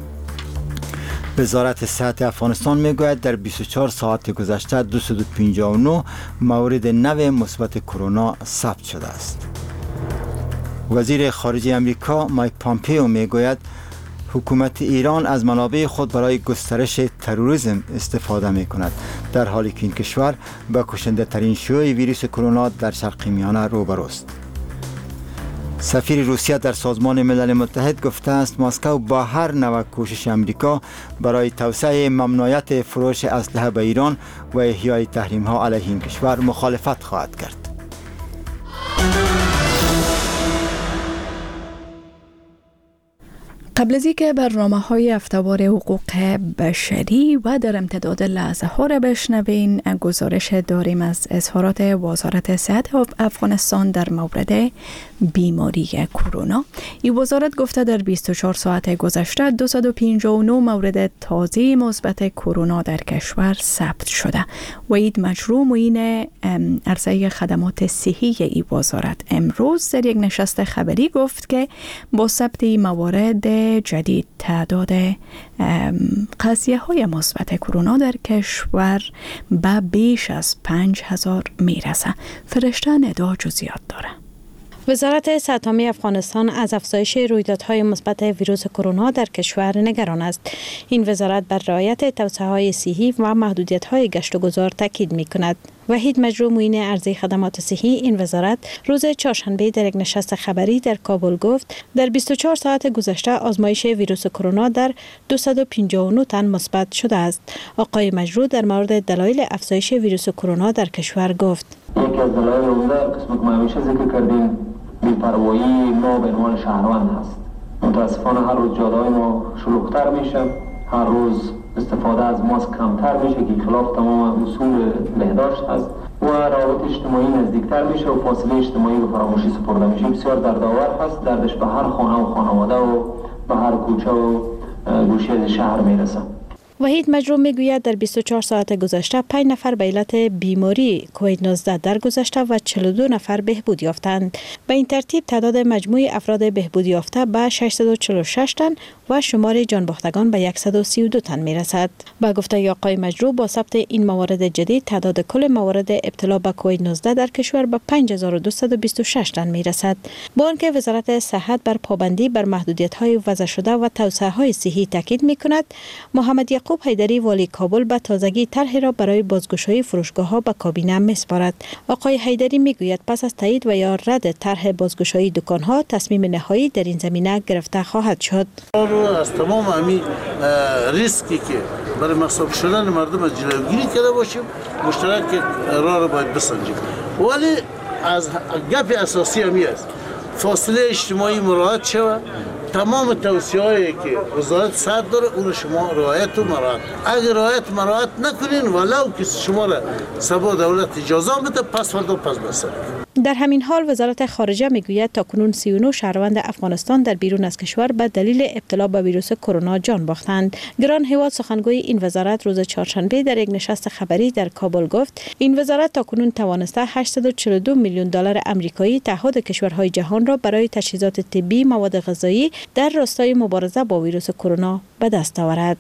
وزارت صحت افغانستان میگوید در بیست و چهار ساعت گذشته دویست و پنجاه و نه مورد نو مثبت کرونا ثبت شده است. وزیر خارجه امریکا مایک پامپئو میگوید حکومت ایران از منابع خود برای گسترش تروریسم استفاده می کند، در حالی که این کشور با کشنده ترین شیوع ویروس کرونا در شرق میانه روبروست. سفیر روسیه در سازمان ملل متحد گفته است مسکو با هر نوع کوشش امریکا برای توسعه ممنوعیت فروش اسلحه به ایران و احیای تحریم ها علیه این کشور مخالفت خواهد کرد. قبل از اینکه برنامه های هفته‌وار حقوق بشری و در امتداد لحظه ها را بشنوین، گزارش داریم از اظهارات وزارت صحت افغانستان در مورد بیماری کرونا. این وزارت گفته در بیست و چهار ساعت گذشته دویست و پنجاه و نه مورد تازه مثبت کرونا در کشور ثبت شده. وحید مجروح معین عرضه خدمات صحی این وزارت امروز در یک نشست خبری گفت که با ثبت این موارد جدید تعداد قضیه های مثبت کرونا در کشور به بیش از پنج هزار میرسه. فرشته ندا جزئیات داره. وزارت صحت عامه افغانستان از افزایش رویدادهای مثبت ویروس کرونا در کشور نگران است. این وزارت بر رعایت توصیه‌های صحی و محدودیت‌های گشت و گذار تاکید می‌کند. وحید مجروح معین عرضه خدمات صحی این وزارت روز چهارشنبه در یک نشست خبری در کابل گفت در بیست و چهار ساعت گذشته آزمایش ویروس کرونا در دویست و پنجاه و نه تن مثبت شده است. آقای مجروح در مورد دلایل افزایش ویروس کرونا در کشور گفت: یکی از دلایل عمده قسمت ما همیشه ذکر کردیم بی‌پروایی ما به عنوان شهروند هست. متاسفانه هر روز جاده‌های ما شلوغ‌تر میشه، هر روز استفاده از ماسک کمتر میشه که خلاف تمام اصول بهداشت هست و روابط اجتماعی نزدیکتر میشه و فاصله اجتماعی به فراموشی سپرده میشه. بسیار دردآور هست. دردش به هر خانه و خانواده و به هر کوچه و گوشه از شهر میرسه. وحید مجروح میگوید در بیست و چهار ساعت گذشته پنج نفر به علت بیماری کووید نوزده درگذشته و چهل و دو نفر بهبود یافتند. به این ترتیب تعداد مجموع افراد بهبود یافته به ششصد و چهل و شش تن و شمار جان باختگان به صد و سی و دو تن میرسد. با گفته آقای مجروح با ثبت این موارد جدید تعداد کل موارد ابتلا به کووید نوزده در کشور به پنج هزار و دویست و بیست و شش تن میرسد. با آنکه وزارت صحت بر پابندی بر محدودیت‌های وضع شده و توسعه‌های صحی تاکید می‌کند، محمد یعقوب حیدری والی کابل به تازگی طرحی را برای بازگشایی فروشگاه‌ها به کابینه می‌سپارد. آقای حیدری میگوید پس از تایید و یا رد طرح بازگشایی دکان‌ها تصمیم نهایی در این زمینه گرفته خواهد شد. از تمام همین ریسکی که برای مصرف شدن مردم جلوگیری کرده باشیم، مشترک راه را باید بسنجیم. ولی از گپ اساسی همی است فاصله اجتماعی مراعات شود. تمام توصیه‌هایی که وزارت صحت داره اون شما رعایت و مراعات. اگر رعایت مراعات نکنین ولو که شما را سبا دولت اجازه بده پس فردا پس بسر. در همین حال وزارت خارجه میگوید تاکنون سی و نه شهروند افغانستان در بیرون از کشور به دلیل ابتلا به ویروس کرونا جان باختند. گران هواد سخنگوی این وزارت روز چهارشنبه در یک نشست خبری در کابل گفت این وزارت تاکنون توانسته هشتصد و چهل و دو میلیون دلار آمریکایی تعهد کشورهای جهان را برای تجهیزات طبی، مواد غذایی در راستای مبارزه با ویروس کرونا به دست آورد.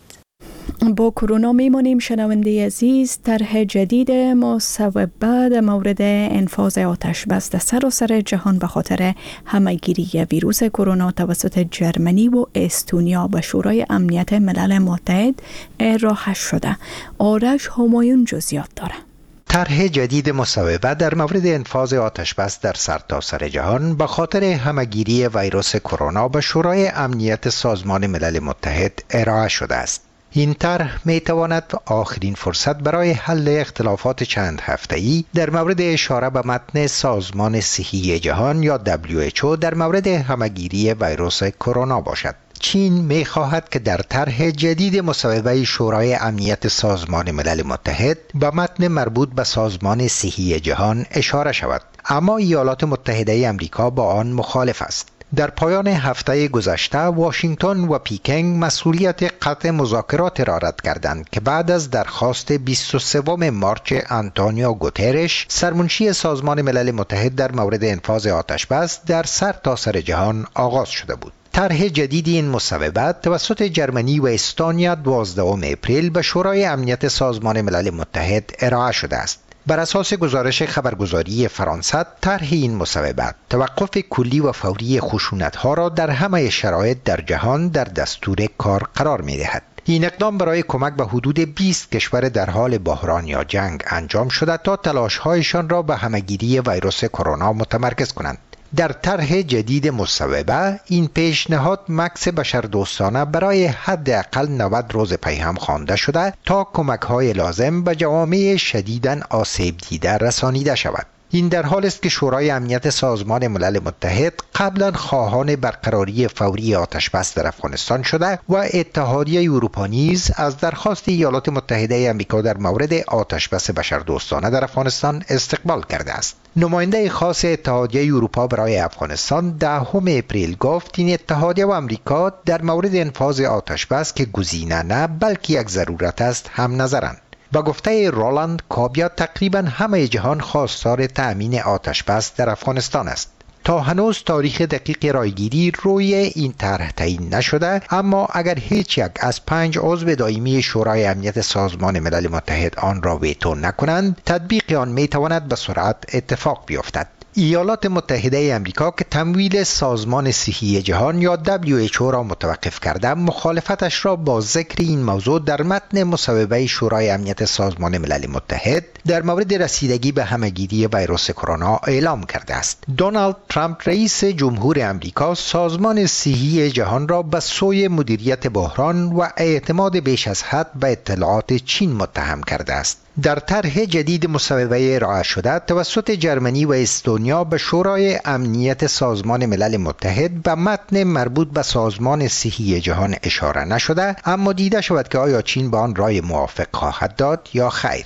با کرونا میمانیم شنونده عزیز. طرح جدید مصوبه در مورد انفاذ آتش بس در سراسر جهان به خاطر همهگیری ویروس کرونا توسط جرمنی و استونیا به شورای امنیت ملل متحد ارائه شده. آرش همایون جزئیات داره. طرح جدید مصوبه در مورد انفاذ آتش بس در سرتاسر جهان به خاطر همهگیری ویروس کرونا به شورای امنیت سازمان ملل متحد ارائه شده است. این طرح می تواند آخرین فرصت برای حل اختلافات چند هفته‌ای در مورد اشاره به متن سازمان صحی جهان یا دبلیو اچ او در مورد همهگیری ویروس کرونا باشد. چین می خواهد که در طرح جدید مصوبه شورای امنیت سازمان ملل متحد به متن مربوط به سازمان صحی جهان اشاره شود، اما ایالات متحده آمریکا با آن مخالف است. در پایان هفته گذشته واشنگتن و پیکنگ مسئولیت قطع مذاکرات را رد کردند که بعد از درخواست بیست و سوم مارچ آنتونیو گوترش سرمنشی سازمان ملل متحد در مورد انفاذ آتش بس در سرتاسر جهان آغاز شده بود. طرح جدید این مصوبه توسط جرمنی و استونیا دوازدهم اپریل به شورای امنیت سازمان ملل متحد ارائه شده است. بر اساس گزارش خبرگزاری فرانسه، طرح این مصوبه توقف کلی و فوری خشونت‌ها را در همه شرایط در جهان در دستور کار قرار می‌دهد. این اقدام برای کمک به حدود بیست کشور در حال بحران یا جنگ انجام شده تا تلاش‌هایشان را به همهگیری ویروس کرونا متمرکز کنند. در طرح جدید مصوبه این پیشنهاد مکث بشردوستانه برای حداقل نود روز پیهم خوانده شده تا کمک‌های لازم به جوامع شدیداً آسیب دیده رسانیده شود. این در حال است که شورای امنیت سازمان ملل متحد قبلا خواهان برقراری فوری آتش بس در افغانستان شده و اتحادیه اروپا نیز از درخواست ایالات متحده آمریکا در مورد آتش بس بشردوستانه در افغانستان استقبال کرده است. نماینده خاص اتحادیه اروپا برای افغانستان دهم اپریل گفت این اتحادیه و آمریکا در مورد انفاذ آتش بس که گزینه نه بلکه یک ضرورت است هم نظرند. با گفته رولاند کابیا تقریبا همه جهان خواستار تأمین آتش بس در افغانستان است. تا هنوز تاریخ دقیق رایگیری روی این طرح تعیین نشده، اما اگر هیچ یک از پنج عضو دائمی شورای امنیت سازمان ملل متحد آن را ویتو نکنند، تطبیق آن می تواند به سرعت اتفاق بیفتد. ایالات متحده آمریکا که تمویل سازمان صحی جهان یا دبلیو اچ او را متوقف کرده، مخالفتش را با ذکر این موضوع در متن مصوبه شورای امنیت سازمان ملل متحد در مورد رسیدگی به همهگیری ویروس کرونا اعلام کرده است. دونالد ترامپ رئیس جمهور آمریکا سازمان صحی جهان را به سوی مدیریت بحران و اعتماد بیش از حد به اطلاعات چین متهم کرده است. در طرح جدید مصوبه ارائه شده توسط جرمنی و استونیا به شورای امنیت سازمان ملل متحد به متن مربوط به سازمان صحی جهان اشاره نشده، اما دیده شود که آیا چین به آن رای موافق خواهد داد یا خیر.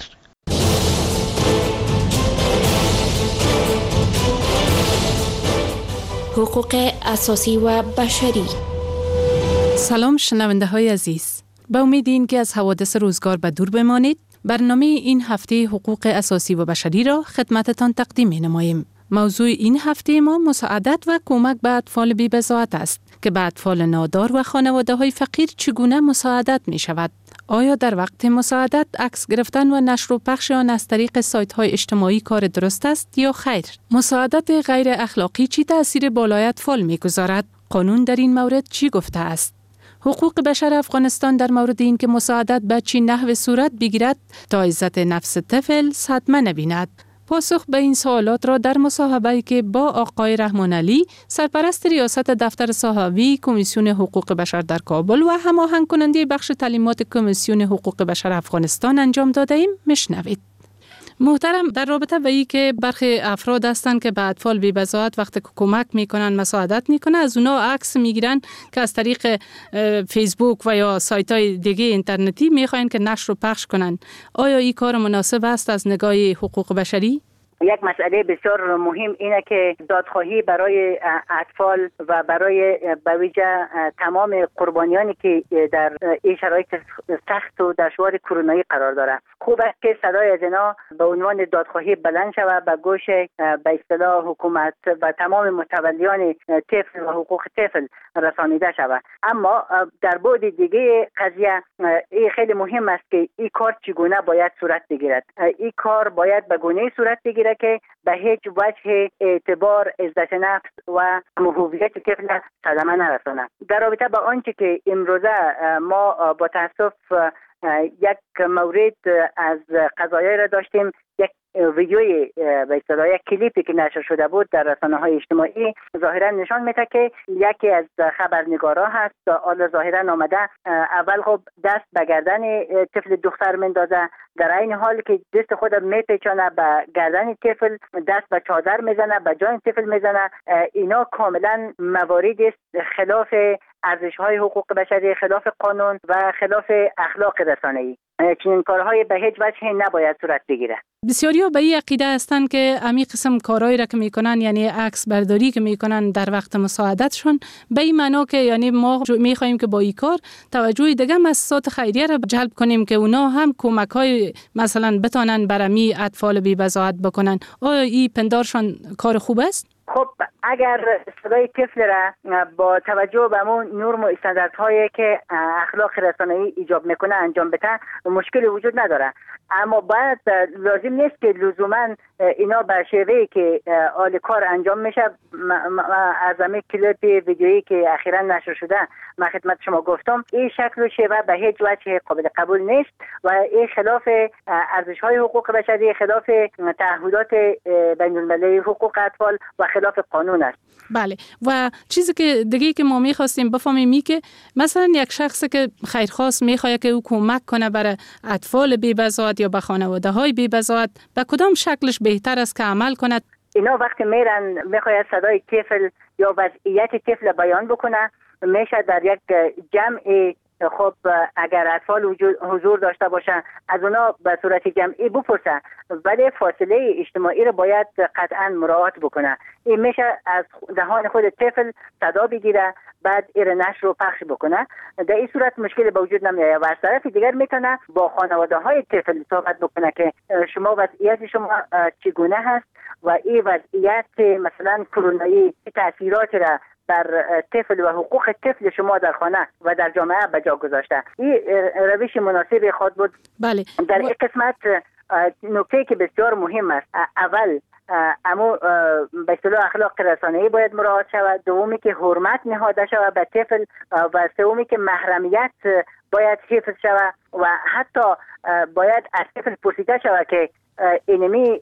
حقوق اساسی و بشری. سلام شنونده های عزیز، به امید این که از حوادث روزگار به دور بمانید، برنامه این هفته حقوق اساسی و بشری را خدمتتان تقدیم می نماییم. موضوع این هفته ما مساعدت و کمک به اطفال بی بضاعت است که به اطفال نادار و خانواده های فقیر چگونه مساعدت می شود. آیا در وقت مساعدت عکس گرفتن و نشر و پخش آن از طریق سایت های اجتماعی کار درست است یا خیر؟ مساعدت غیر اخلاقی چی تأثیر بالای اطفال می گذارد؟ قانون در این مورد چی گفته است؟ حقوق بشر افغانستان در مورد این که مساعدت به چی نحو صورت بگیرد تا عزت نفس طفل صدمه نبیند. پاسخ به این سوالات را در مصاحبه‌ای که با آقای رحمان علی، سرپرست ریاست دفتر صحابی کمیسیون حقوق بشر در کابل و هماهنگ کننده بخش تعلیمات کمیسیون حقوق بشر افغانستان انجام داده ایم میشنوید. محترم، در رابطه با این که برخی افراد هستند که به اطفال بی بضاعت وقتی که کمک میکنن، مساعدت میکنن، از اونا عکس میگیرن که از طریق فیسبوک و یا سایت های دیگه اینترنتی میخواین که نشر و پخش کنن. آیا این کار مناسب است از نگاه حقوق بشری؟ یک مسئله بسیار مهم اینه که دادخواهی برای اطفال و برای بویژه تمام قربانیانی که در این شرایط سخت و دشوار کرونایی قرار داره خوب است که صدای از اینا به عنوان دادخواهی بلند شود به گوش به اصطلاح حکومت و تمام متولیان طفل و حقوق طفل رسانیده شود. اما در بعد دیگه قضیه این خیلی مهم است که این کار چگونه باید صورت بگیرد. این کار باید به گونه صورت بگیرد که به هیچ وجه اعتبار، عزت نفس و هویت طفل صدمه نرساند. در رابطه با آنچه که امروزه ما با تاسف یک مورد از قضایایی را داشتیم، یک ویدیوی به اصطلاح یک کلیپی که نشر شده بود در رسانه‌های اجتماعی ظاهرا نشان میده که یکی از خبرنگارا هست حالا ظاهرا آمده اول خب دست به گردن طفل دختر مندازه، در این حال که دست خود میپیچانه به گردن طفل، دست به چادر میزنه، به جای طفل میزنه. اینا کاملا مواردی است خلاف ارزش‌های حقوق بشری، خلاف قانون و خلاف اخلاق رسانه‌ای. چنین کارهای به هیچ وجه نباید صورت بگیره. بسیاری‌ها به این عقیده هستند که امی قسم کارهایی را که میکنن، یعنی عکس برداری که میکنن در وقت مساعدتشون، به این معنا که یعنی ما میخوایم که با این کار توجه دیگه مؤسسات خیریه را جلب کنیم که اونا هم کمک‌های مثلا بتونن برای اطفال بی‌بضاعت بکنن. آیا این پندارشان کار خوب است؟ خب اگر صدای طفل را با توجه به اون نرم و استانداردهایی که اخلاق رسانه‌ای ایجاب میکنه انجام بده مشکلی وجود نداره، اما باید لازم نیست که لزوما اینا به شیوهی که آل کار انجام میشه. از همه کلیپ ویدیویی که اخیراً نشر شده من خدمت شما گفتم این شکل و شیوه به هیچ وجه قابل قبول نیست و این خلاف ارزش‌های حقوق بشری، خلاف تعهدات بین‌المللی حقوق اطفال و خلاف قانون است. بله، و چیزی که دیگه که ما می‌خواستیم بفهمیم می که مثلا یک شخصی که خیرخواست می‌خواد که او کمک کنه برای اطفال بی‌بضاعت یا به خانواده‌های بی‌بضاعت، به کدام شکلش بهتر است که عمل کند؟ اینا وقتی میرن میخواید صدای طفل یا وضعیت طفل بیان بکنه، میشه در یک جمع خب اگر اطفال وجود حضور داشته باشن از اونا به صورت جمعی بپرسن، ولی فاصله اجتماعی رو باید قطعا مراعات بکنه. این میشه از دهان خود طفل صدا بگیره بعد ایر نشر رو پخش بکنه. در این صورت مشکلی به وجود نمیاد و از طرف دیگر میتونه با خانواده های طفل صحبت بکنه که شما وضعیت شما چگونه هست و این وضعیت مثلا کرونایی تاثیرات را بر طفل و حقوق طفل شما در خانه و در جامعه به جا گذاشته. این روش مناسبی خود بود. بله. در این قسمت نکته که بسیار مهم است، اول اما به اصطلاح اخلاق رسانه‌ای باید مراعات شود، دومی که حرمت نهاده شود به طفل و سومی که محرمیت باید حفظ شود و حتی باید از طفل پرسیده شود که اینمی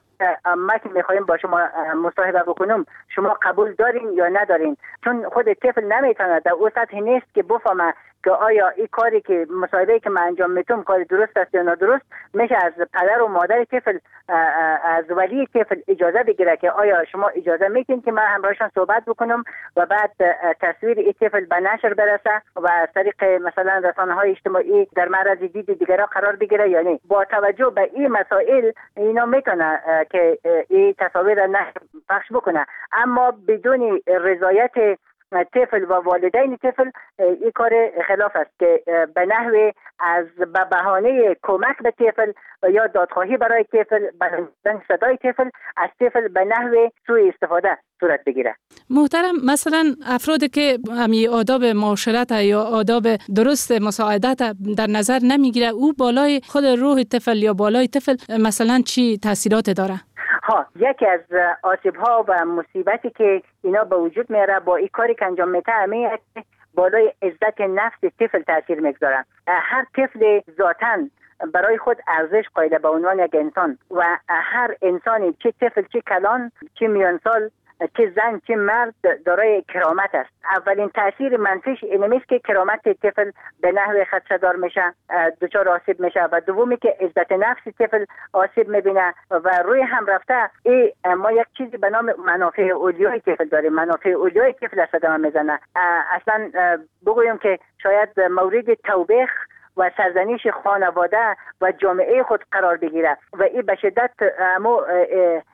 ما که میخوایم با شما مصاحبه بکنم شما قبول دارین یا ندارین، چون خود طفل نمیتونه در او سطح نیست که بفهمه که آیا این کاری که مصاحبه که من انجام میتونم کار درست است یا نادرست. میشه از پدر و مادر طفل، از ولی طفل اجازه بگیره که آیا شما اجازه میتین که من همراهشان صحبت بکنم و بعد تصویر این طفل به نشر برسه و از طریق مثلا رسانه‌های اجتماعی در معرض دید دیگران قرار بگیره یا نه. با توجه به این مسائل اینا میتونه که این تصاویر را نشر پخش بکنه، اما بدون رضایت طفل و والدین طفل این کار خلاف است که به نحو از به بهانه کمک به طفل یا دادخواهی برای طفل، بلندن صدای طفل از طفل به نحو سوء استفاده صورت بگیره. محترم، مثلا افرادی که همی آداب معاشرت یا آداب درست مساعدت در نظر نمیگیره، او بالای خود روح طفل یا بالای طفل مثلا چی تاثیرات داره؟ ها، یکی از آسیب ها و مصیبتی که اینا به وجود میاره با این کاری که انجام میده همیه بالای عزت نفس طفل تاثیر میگذاره. هر طفل ذاتاً برای خود ارزش قائل به عنوان یک انسان و هر انسانی چه طفل چه کلان چه میان سال چه زن چه مرد دارای کرامت است. اولین تاثیر منفیش اینه که کرامت طفل به نحو خدشه‌دار میشه، دچار آسیب میشه و دومی که عزت نفس طفل آسیب میبینه و روی هم رفته ای ما یک چیزی به نام منافع اولیای طفل داریم. منافع اولیای طفل از صدمه میزنه. اصلا بگویم که شاید مورد توبیخ و سرزنش خانواده و جامعه خود قرار بگیره و این به شدت امو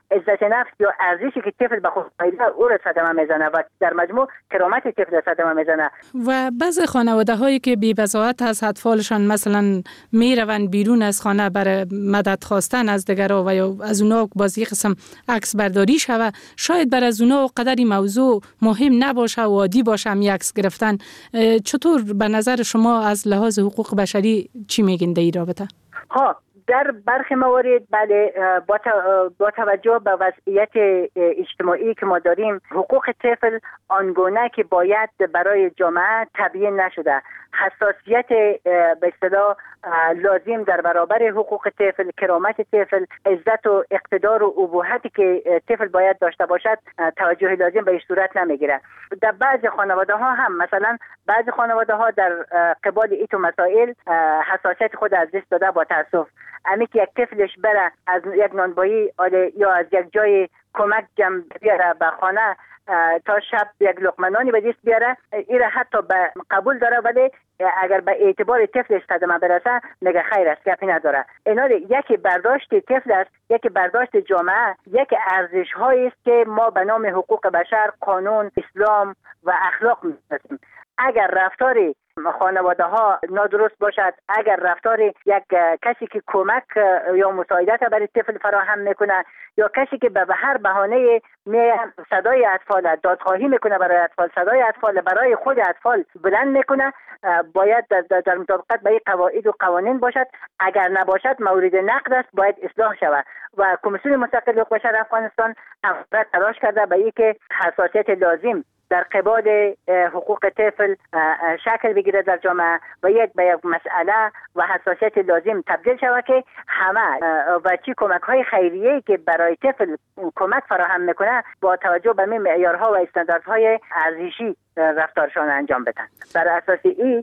عزت نفس یا ارزشی که طفل به خود قائل او را صدمه میزنه و در مجموع کرامت طفل صدمه میزنه. و بعضی خانواده هایی که بی‌بضاعت از اطفالشان مثلا میروند بیرون از خانه برای مدد خواستن از دیگرها و یا از اونها باز یک قسم عکس برداری شوه، شاید بر از اونها قدر این موضوع مهم نباشه و عادی باشه می عکس گرفتن. چطور به نظر شما از لحاظ حقوق بشری چی میگین در این رابطه؟ ها در برخی موارد بله، با توجه به وضعیت اجتماعی که ما داریم حقوق طفل آنگونه که باید برای جامعه تبیین نشده. حساسیت به اصطلاح لازم در برابر حقوق طفل، کرامت طفل، عزت و اقتدار و ابوهتی که طفل باید داشته باشد توجه لازم به این صورت نمیگیره. در بعضی خانواده ها هم مثلا بعضی خانواده ها در قبال ایتو مسائل حساسیت خود از دست داده با تاسف. امی که یک طفلش بره از یک نانوایی یا از یک جای کمک جمع بیاره به خانه تا شب یک لقمه نانی به دست بیاره، این حتی به قبول داره، ولی اگر به اعتبار طفلش صدمه برسه میگه خیر است، گپی نداره. اینا یکی برداشت طفل است، یکی برداشت جامعه، یکی ارزش هایی است که ما به نام حقوق بشر، قانون، اسلام و اخلاق می‌شناسیم. اگر رفتار خانواده ها نادرست باشد، اگر رفتار یک کسی که کمک یا مساعدت برای طفل فراهم میکنه یا کسی که به هر بهانه می صدای اطفال دادخواهی میکنه برای اطفال، صدای اطفال برای خود اطفال بلند میکنه، باید در, در مطابقت به این قواعد و قوانین باشد. اگر نباشد مورد نقد است، باید اصلاح شود. و کمیسیون مستقل حقوق بشر افغانستان افراد تلاش کرده به اینکه حساسیت لازم در قبال حقوق طفل شکل بگیره در جامعه و یک به یک مسئله و حساسیت لازم تبدیل شود که همه و چی کمک های خیریه که برای طفل کمک فراهم میکنه با توجه به معیارها و استانداردهای ارزشی رفتارشان انجام بدن. بر اساس این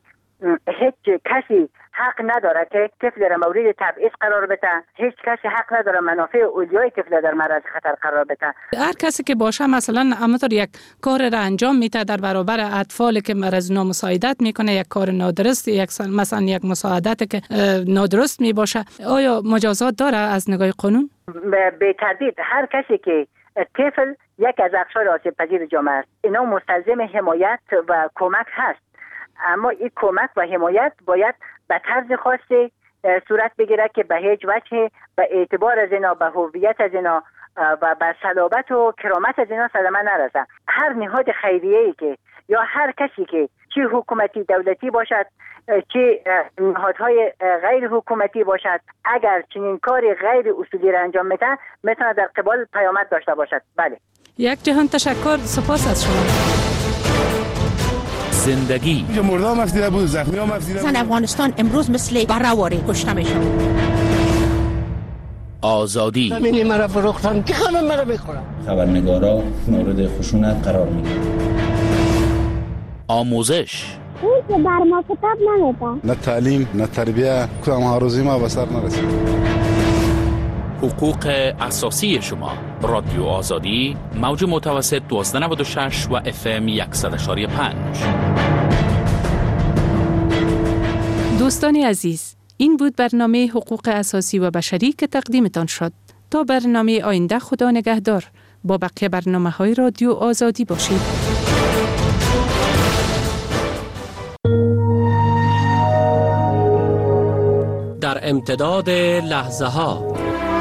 هیچ کسی حق نداره که طفل را مورد تبعیض قرار بده، هیچ کسی حق نداره منافع اولیای طفل در معرض خطر قرار بده. هر کسی که باشه مثلا همونطور یک کار را انجام میده در برابر اطفال که مرز نامساعدت میکنه، یک کار نادرست، یک مثلا یک مساعدت که نادرست می باشه، آیا مجازات داره از نگاه قانون؟ به تردید هر کسی که طفل یک از اقشار آسیب پذیر جامعه است، اینا مستلزم حمایت و کمک هست، اما این کمک و حمایت باید به طرز خاصی صورت بگیره که به هیچ وجه به اعتبار از اینا، به هویت از اینا و به صلابت و کرامت از اینا صدمه نرسه. هر نهاد خیریه‌ای که یا هر کسی که چه حکومتی دولتی باشد چه نهادهای غیر حکومتی باشد، اگر چنین کاری غیر اصولی را انجام میده میتونه در قبال پیامد داشته باشد. بله، یک جهان تشکر، سپاس از شما. زندگی مردم افزیده بود، زخمی هم افزیده بود. زن افغانستان امروز مثل برهواری کشته میشن. آزادی زمینی مرا فروختن که همه مرا میخورن. خبرنگارا مورد خشونت قرار میگیرن. آموزش اون که بر ما کتاب نمیدن، نه تعلیم نه تربیه، کدام ها روزی ما به سر نرسید. حقوق اساسی شما. رادیو آزادی، موج متوسط دوازده نود و شش و اف ام صد و پنج. دوستان عزیز، این بود برنامه حقوق اساسی و بشری که تقدیمتان شد. تا برنامه آینده خدا نگهدار. با بقیه برنامه های رادیو آزادی باشید. در امتداد لحظه ها،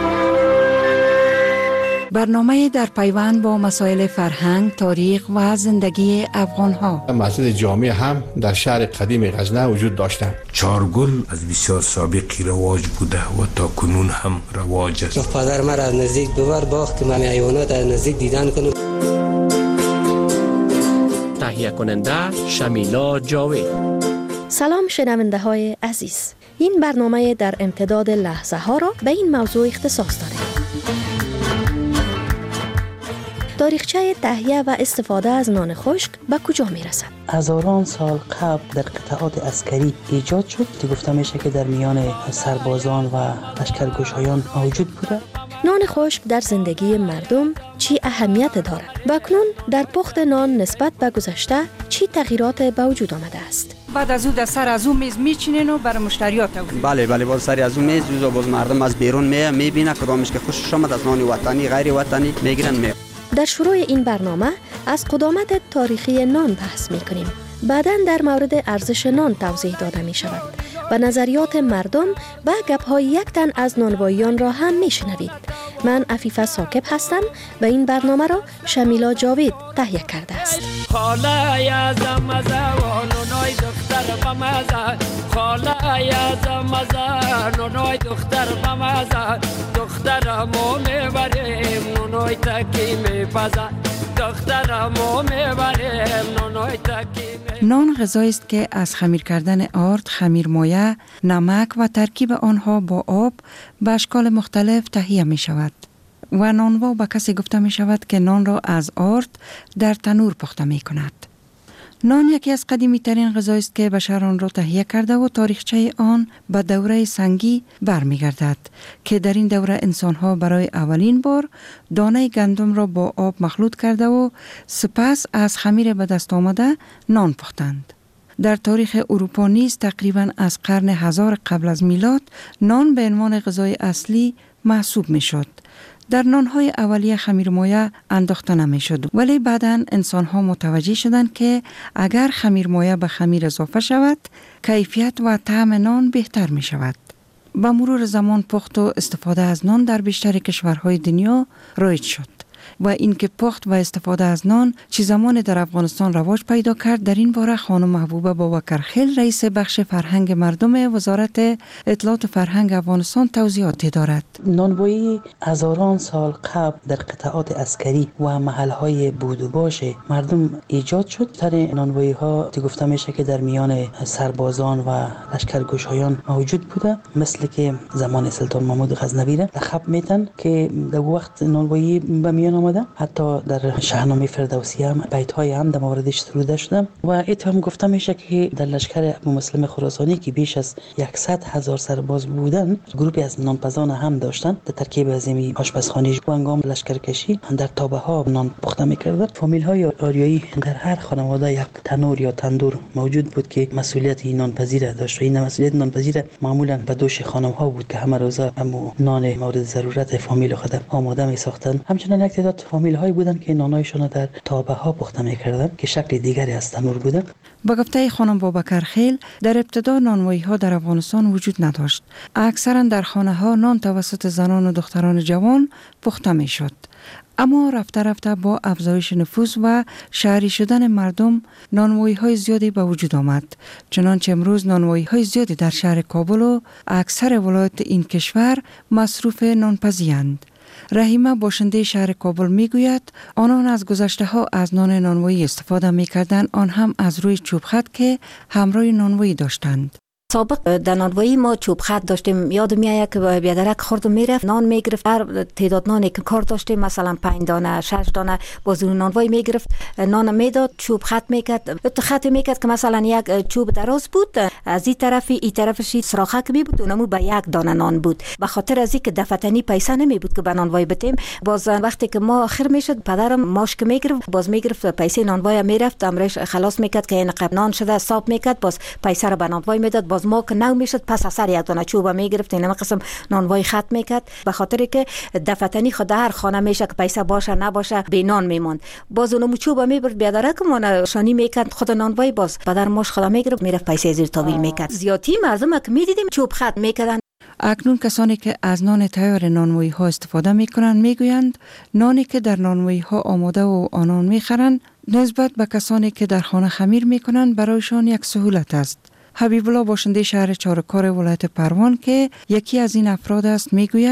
برنامه در پیوند با مسائل فرهنگ، تاریخ و زندگی افغان‌ها. مسجد جامع هم در شهر قدیم غزنه وجود داشتند. چارگل از بسیار سابقی رواج بوده و تا کنون هم رواج است. پدر من از نزدیک ببر باخت من حیوانات از نزدیک دیدن کنم. تهیه کننده شمیلا جاوید. سلام شنونده های عزیز، این برنامه در امتداد لحظه ها را به این موضوع اختصاص دارد. تاریخچه تهیه و استفاده از نان خشک به کجا می رسد؟ هزاران سال قبل در قطعات عسکری ایجاد شد که گفته میشه که در میان سربازان و لشکرگشایان موجود بوده. نان خشک در زندگی مردم چی اهمیت دارد؟ بکنون در پخت نان نسبت به گذشته چی تغییرات به وجود آمده است؟ بعد از او در سر از اون میز میچینین و برای مشتریات تولید. بله بله باز سر از اون میز روزا باز مردم از بیرون می میبینه کدامش که خوشش آمد از نان وطنی غیر وطنی میگیرن می. در شروع این برنامه از قدامت تاریخی نان بحث میکنیم. بعداً در مورد ارزش نان توضیح داده می شود و نظریات مردم و گپ‌های یک تن از نانواییان را هم میشنوید. من عفیفه ثاقب هستم و این برنامه را شمیلا جاوید تهیه کرده است. خاله یازم مزه نونای دختر بمزه خاله یازم مزه نونای دختر بمزه دخترمو میبریم نونای تکی میپزه دخترمو میبریم نونای تکی. نان غذایی است که از خمیر کردن آرد، خمیر مایه، نمک و ترکیب آنها با آب به اشکال مختلف تهیه می شود. و نانوا به کسی گفته می شود که نان را از آرد در تنور پخته می کند. نان یکی از قدیمی ترین غذایی است که بشر آن را تهیه کرده و تاریخچه آن به دوره سنگی برمیگردد که در این دوره انسان‌ها برای اولین بار دانه گندم را با آب مخلوط کرده و سپس از خمیر به دست آمده نان پختند. در تاریخ اروپا نیز تقریباً از قرن هزار قبل از میلاد نان به عنوان غذای اصلی محسوب می شد. در نانهای اولیه خمیر مایه انداخته نمی شد ولی بعداً انسان‌ها متوجه شدند که اگر خمیر مایه به خمیر اضافه شود کیفیت و طعم نان بهتر می شود. با مرور زمان پخت و استفاده از نان در بیشتر کشورهای دنیا رایج شد و اینکه پخت و استفاده از نان چه زمان در افغانستان رواج پیدا کرد در این باره خانم محبوبه بابکرخیل رئیس بخش فرهنگ مردم وزارت اطلاعات و فرهنگ افغانستان توضیحات دارد. نانوایی هزاران سال قبل در قطعات عسکری و محلهای بود و باش مردم ایجاد شد. تر نانوایی ها گفته میشه که در میان سربازان و لشکرگشایان موجود بوده، مثل که زمان سلطان محمود غزنوی را لقب میتن که در وقت نانوایی به میان آمده. حتی در شاهنامه فردوسی هم بیت‌های هم در موردش سروده شده و اتهام گفته میشه که در لشکر ابو مسلم خراسانی که بیش از صد هزار سرباز بودن، گروهی از نانپزان هم داشتن در ترکیب عظیمی آشپزخانه و هنگام لشکرکشی در تابه ها نان پخته میکردند. فامیل های آریایی در هر خانواده یک تنور یا تندور موجود بود که مسئولیت نانپزیر داشت و این مسئولیت نانپزیر معمولا به دوش خانم ها بود که همه روزه همو نان مورد ضرورت فامیل خود آماده می ساختند. همچنین یک تعداد فامیل هایی بودند که نانایشان در تابه ها پخته میکردند که شکل دیگری از تنور بودند. با گفته خانم بابکرخیل در ابتدا نانوایی ها در افغانستان وجود نداشت. اکثرا در خانه ها نان توسط زنان و دختران جوان پخته می شد. اما رفته رفته با افزایش نفوذ و شهری شدن مردم نانوایی های زیادی به وجود آمد. چنانچه امروز نانوایی های زیادی در شهر کابل و اکثر ولایات این کشور مصروف نانپزی‌اند. رحیمه باشنده شهر کابل میگوید آنان از گذشته ها از نان نانوایی استفاده میکردند، آن هم از روی چوب خط که همراه نانوایی داشتند. سابق در نانوایی ما چوب خط داشتیم. یاد میاد که بیادرک خورد و میرفت نان میگرفت. هر تعداد نانی که کار داشتیم مثلا پنج دانه شش دانه بازون نانوایی میگرفت، نان میداد، چوب خط میکرد. خط میکرد که مثلا یک چوب دراز بود، از این طرفی این طرفش سراخه که می بود اونمو به یک دانه نان بود. به خاطر از اینکه دفتنی پیسه نمی بود که به نانوایی بتیم، باز وقتی که ما آخر میشد پدرم ماش که میگرفت باز میگرفت پیسه نانوایی میرفت امرش خلاص میکرد که این قبل نان شده حساب میکرد، باز پیسه رو به نانوایی میداد. باز ما که نو میشد پس اثر یک دانه چوب میگرفت اینم قسم نانوایی خط میکرد، به خاطر که دفتنی خود هر خانه میشه که پیسه باشه نباشه بی نان میموند. باز اونم چوب میبرد بیادره که ما شانی میکرد خود نانوایی، باز پدر ماش خدا میگرفت میرفت پیسه زیر تاویل میکرد. زیاتی مردم که میدیدیم چوب خط میکردن. اکنون کسانی که از نان تیار نانوایی ها استفاده میکنند میگویند نانی که در نانوایی ها آماده و آنان میخرند نسبت به کسانی که در خانه خمیر میکنند برایشان یک سهولت است. حبیب الله باشنده شهر چارکار ولایت پروان که یکی از این افراد است میگوید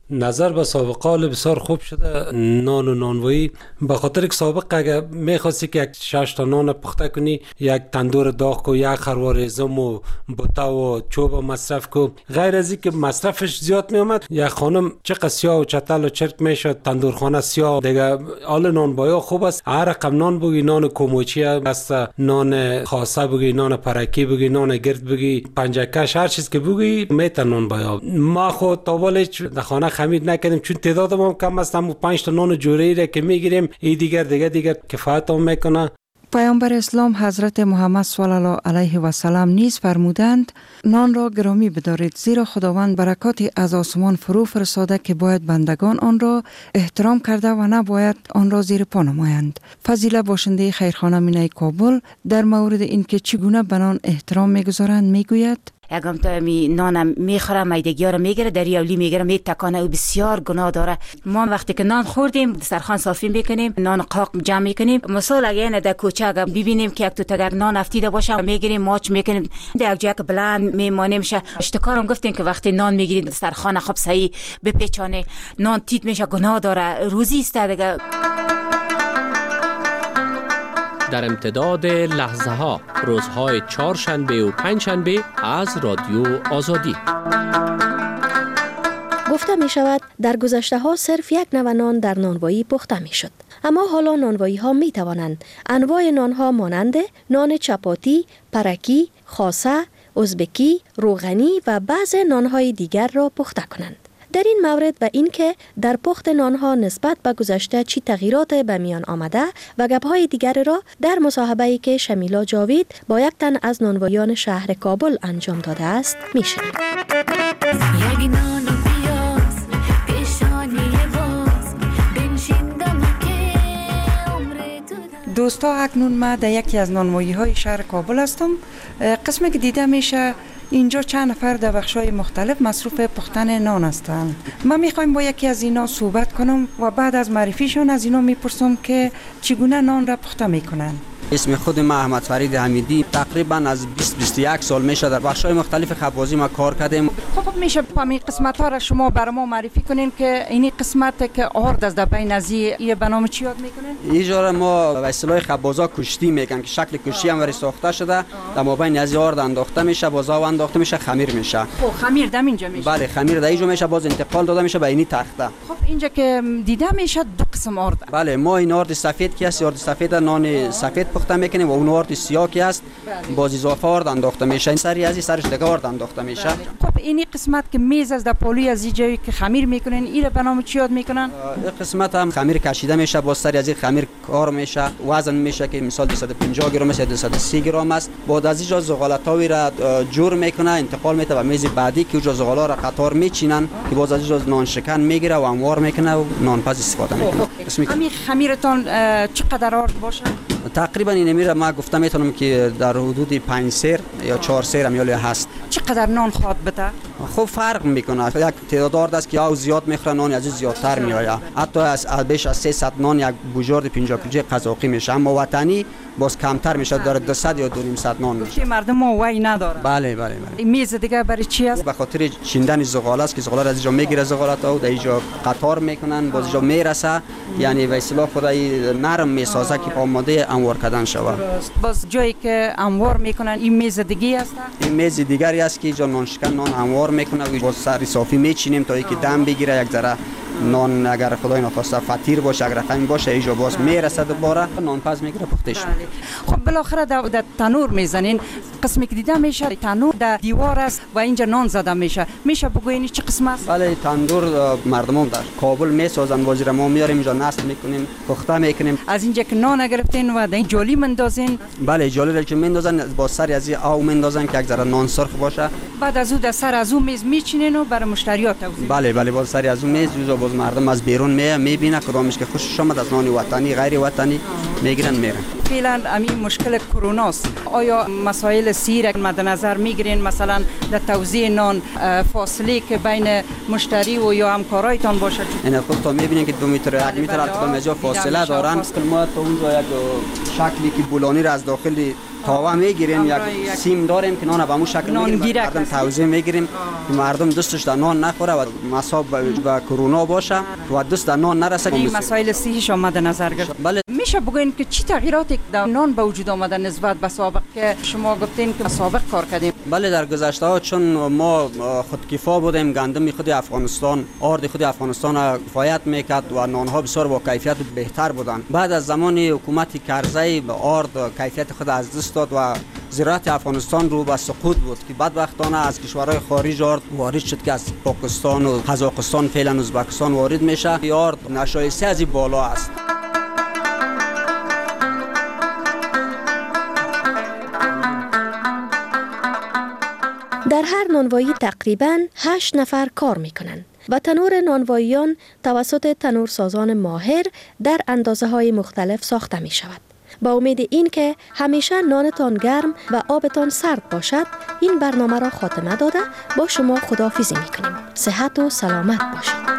نظر به سابقه بسیار خوب شده نان و نانوایی، به خاطر که سابق اگه میخواستی که یک شش تا نان پخته کنی یک تندور داغ کو، یک خروار زم و بوته و چوب مصرف کو، غیر از این که مصرفش زیاد می اومد یک خانم چقدر سیاه و چتل و چرک میشد، تندورخانه سیاه دیگه. حال نانوایی خوب است، هر رقم نان بگی، نان کوموچی است، نان خاصه بگی، نان پرکی بگی، نان گرد بگی، پنجکش، هر چیز که بگی میتن نان بایا. ما خود تاول در خانه خمیر نکردیم چون تعدادمون کم است، اما پنج تا نان جوری را که میگیریم این دیگر دیگر دیگر کفایت هم میکنه. پیامبر اسلام حضرت محمد صلی الله علیه و سلم نیز فرمودند نان را گرامی بدارید، زیرا خداوند برکاتی از آسمان فرو فرستاده که باید بندگان آن را احترام کرده و نباید آن را زیر پا نمایند. فضیله باشنده خیرخانه مینای کابل در مورد اینکه چگونه به نان احترام میگذارند میگوید: یکم تا می نانم میخوره، میدگی ها رو میگیره، در یولی میگیره، میتکانه، او بسیار گناه داره. ما وقتی که نان خوردیم دسترخوان صافی میکنیم، نان قاق جمع میکنیم. مثلا اگه در کوچه اگه ببینیم که یک تو تگر نان افتیده باشه میگیریم ماچ میکنیم، در یک جا که بلند میمانیم. شه اشتکارم گفتیم که وقتی نان میگیریم دسترخوان خب صحیح بپیچانه، نان تیت میشه، گناه داره، روزی است دیگه. در امتداد لحظه ها روزهای چهارشنبه و پنجشنبه از رادیو آزادی. گفته می شود در گذشته ها صرف یک نوع نان در نانوایی پخته می شد، اما حالا نانوایی ها می توانند انواع نان ها مانند نان چپاتی، پرکی، خاصه، ازبکی، روغنی و بعض نان های دیگر را پخته کنند. در این مورد و اینکه در پخت نانها نسبت به گذشته چی تغییرات به میان آمده و گپ‌های دیگر را در مصاحبه‌ای که شمیلا جاوید با یک تن از نانوایان شهر کابل انجام داده است میشنوید. دوستا، اکنون ما در یکی از نانوایی های شهر کابل هستم. قسمی که دیده میشه اینجا چند نفر در بخش‌های مختلف مصروف پختن نان هستند. من میخوایم با یکی از اینا صحبت کنم و بعد از معرفیشون از اینا میپرسم که چگونه نان را پخته میکنن. اسم خود من احمد فرید حمیدی، تقریبا از بیست بیست و یک سال میشه در بخش‌های مختلف خبازی ما کار کردیم. خب میشه همین قسمت‌ها را شما برای ما معرفی کنین که اینی قسمت که آرد از در بین از این به نام چی یاد میکنین؟ اینجا ما به اصطلاح خبازا کشتی میگن که شکل کشتی هم وری ساخته شده، در مابین از آرد انداخته میشه، بازا انداخته میشه، خمیر میشه. خب خمیر دم اینجا میشه. بله، خمیر در اینجا میشه، باز انتقال داده میشه به اینی تخته. خب اینجا که دیده میشه دو قسم آرد. بله، ما این آرد سفید که است، آرد سفید نان سفید پخته میکنیم و اون آرد سیاه که است باز اضافه آرد انداخته میشه. این سری از این سرش دیگه آرد انداخته میشه. خب اینی قسمت که میز از در پالوی از اینجایی که خمیر میکنن این به نام چی یاد میکنن؟ این قسمت هم خمیر کشیده میشه، باز سری از این خمیر کار میشه، وزن میشه که مثال دویست و پنجاه گرم است یا دویست و سی گرم است. بعد از اینجا زغالتاوی را جور میکنه، انتقال میده به میز بعدی که اونجا زغالا را قطار میچینن که باز از اینجا نان شکن میگیره و انوار میکنه و نان پز استفاده میکنه. همین خمیرتون چقدر آرد باشه؟ تقریبا این میره ما گفتم میتونم که در حدود پنج سیر یا چهار سیر هم یالی هست. چقدر نان خواهد بده؟ خب فرق میکنه، یک تعداد آرد است که او زیاد میخوره نان از زیادتر میآید، حتی از بیش از سیصد نان یک بوجارد پنجاه کیلویی قزاقی میشه، اما وطنی باز کمتر میشه، در دویست یا دو نیم صد نان میشه. مردم ما وای نداره. بله بله بله. میز دیگه برای چی است؟ به خاطر چیندن زغال است که زغال از اینجا میگیره، زغالات او در اینجا قطار میکنن، باز اینجا میرسه، یعنی به اصطلاح خدای نرم میسازه که آماده انوار کردن شود. باز جایی که انوار میکنن این میز دیگه است؟ این میز دیگری است که اینجا نان شکن نان انوار میکنه و باز سر صافی میچینیم تا اینکه دم بگیره، یک ذره نان اگر خدای نخواسته فطیر باشه، اگر رقمی باشه اینجا باز میرسه دوباره نان پز میگیره پخته شد. خب بالاخره در تنور میزنین، قسمی که دیده میشه تنور در دیوار است و اینجا نان زده میشه، میشه بگوین چه قسم است؟ بله، تندور مردمان در کابل میسازن، بازی را ما میاریم اینجا نصب میکنیم، پخته میکنیم. از اینجا که نان گرفتین و در این جالی مندازین؟ بله، جالی را که مندازن با سر از او مندازن که یک ذره نان سرخ باشه، بعد از او در سر از او میز میچینین و برای مشتریات توزیع. بله بله، با سر از او میز باز مردم از بیرون می میبینه کدامش که خوشش آمد از نان وطنی غیر وطنی میگیرن میرن. فعلا همین مشکل کرونا است، آیا مسائل سیر مد نظر میگیرین، مثلا در توزیع نان فاصله که بین مشتری و یا همکارایتان باشه؟ این خود تا میبینین که دو متر یک متر البته از فاصله دارن، ما تو اونجا یک شکلی که بولانی را از داخل تاوا میگیریم، یک سیم داریم که نان به مو شکل میگیریم، مردم توزیع میگیریم که مردم دستش در نان نخوره و مصاب و کرونا باشه و دست در نان نرسه. این مسائل صحیش آمد نظر گرفت. بله. میشه بگوین که چی تغییراتی در نان به وجود آمده نسبت به سابق که شما گفتین که سابق کار کردیم؟ بله در گذشته ها چون ما خودکفا بودیم، گندم خود افغانستان، آرد خود افغانستان کفایت میکرد و نانها بسیار با کیفیت بهتر بودند. بعد از زمان حکومت کرزی آرد کیفیت خود از دست داد و زراعت افغانستان رو به سقوط بود که بدبختانه از کشورهای خارج آرد وارد شد که از پاکستان و قزاقستان فعلا ازبکستان وارد میشه. آرد نشایسته از این بالا است. در هر نانوایی تقریباً هشت نفر کار میکنند و تنور نانواییان توسط تنورسازان ماهر در اندازه های مختلف ساخته می شود. با امید این که همیشه نانتان گرم و آبتان سرد باشد، این برنامه را خاتمه داده با شما خداحافظی می کنیم. صحت و سلامت باشید.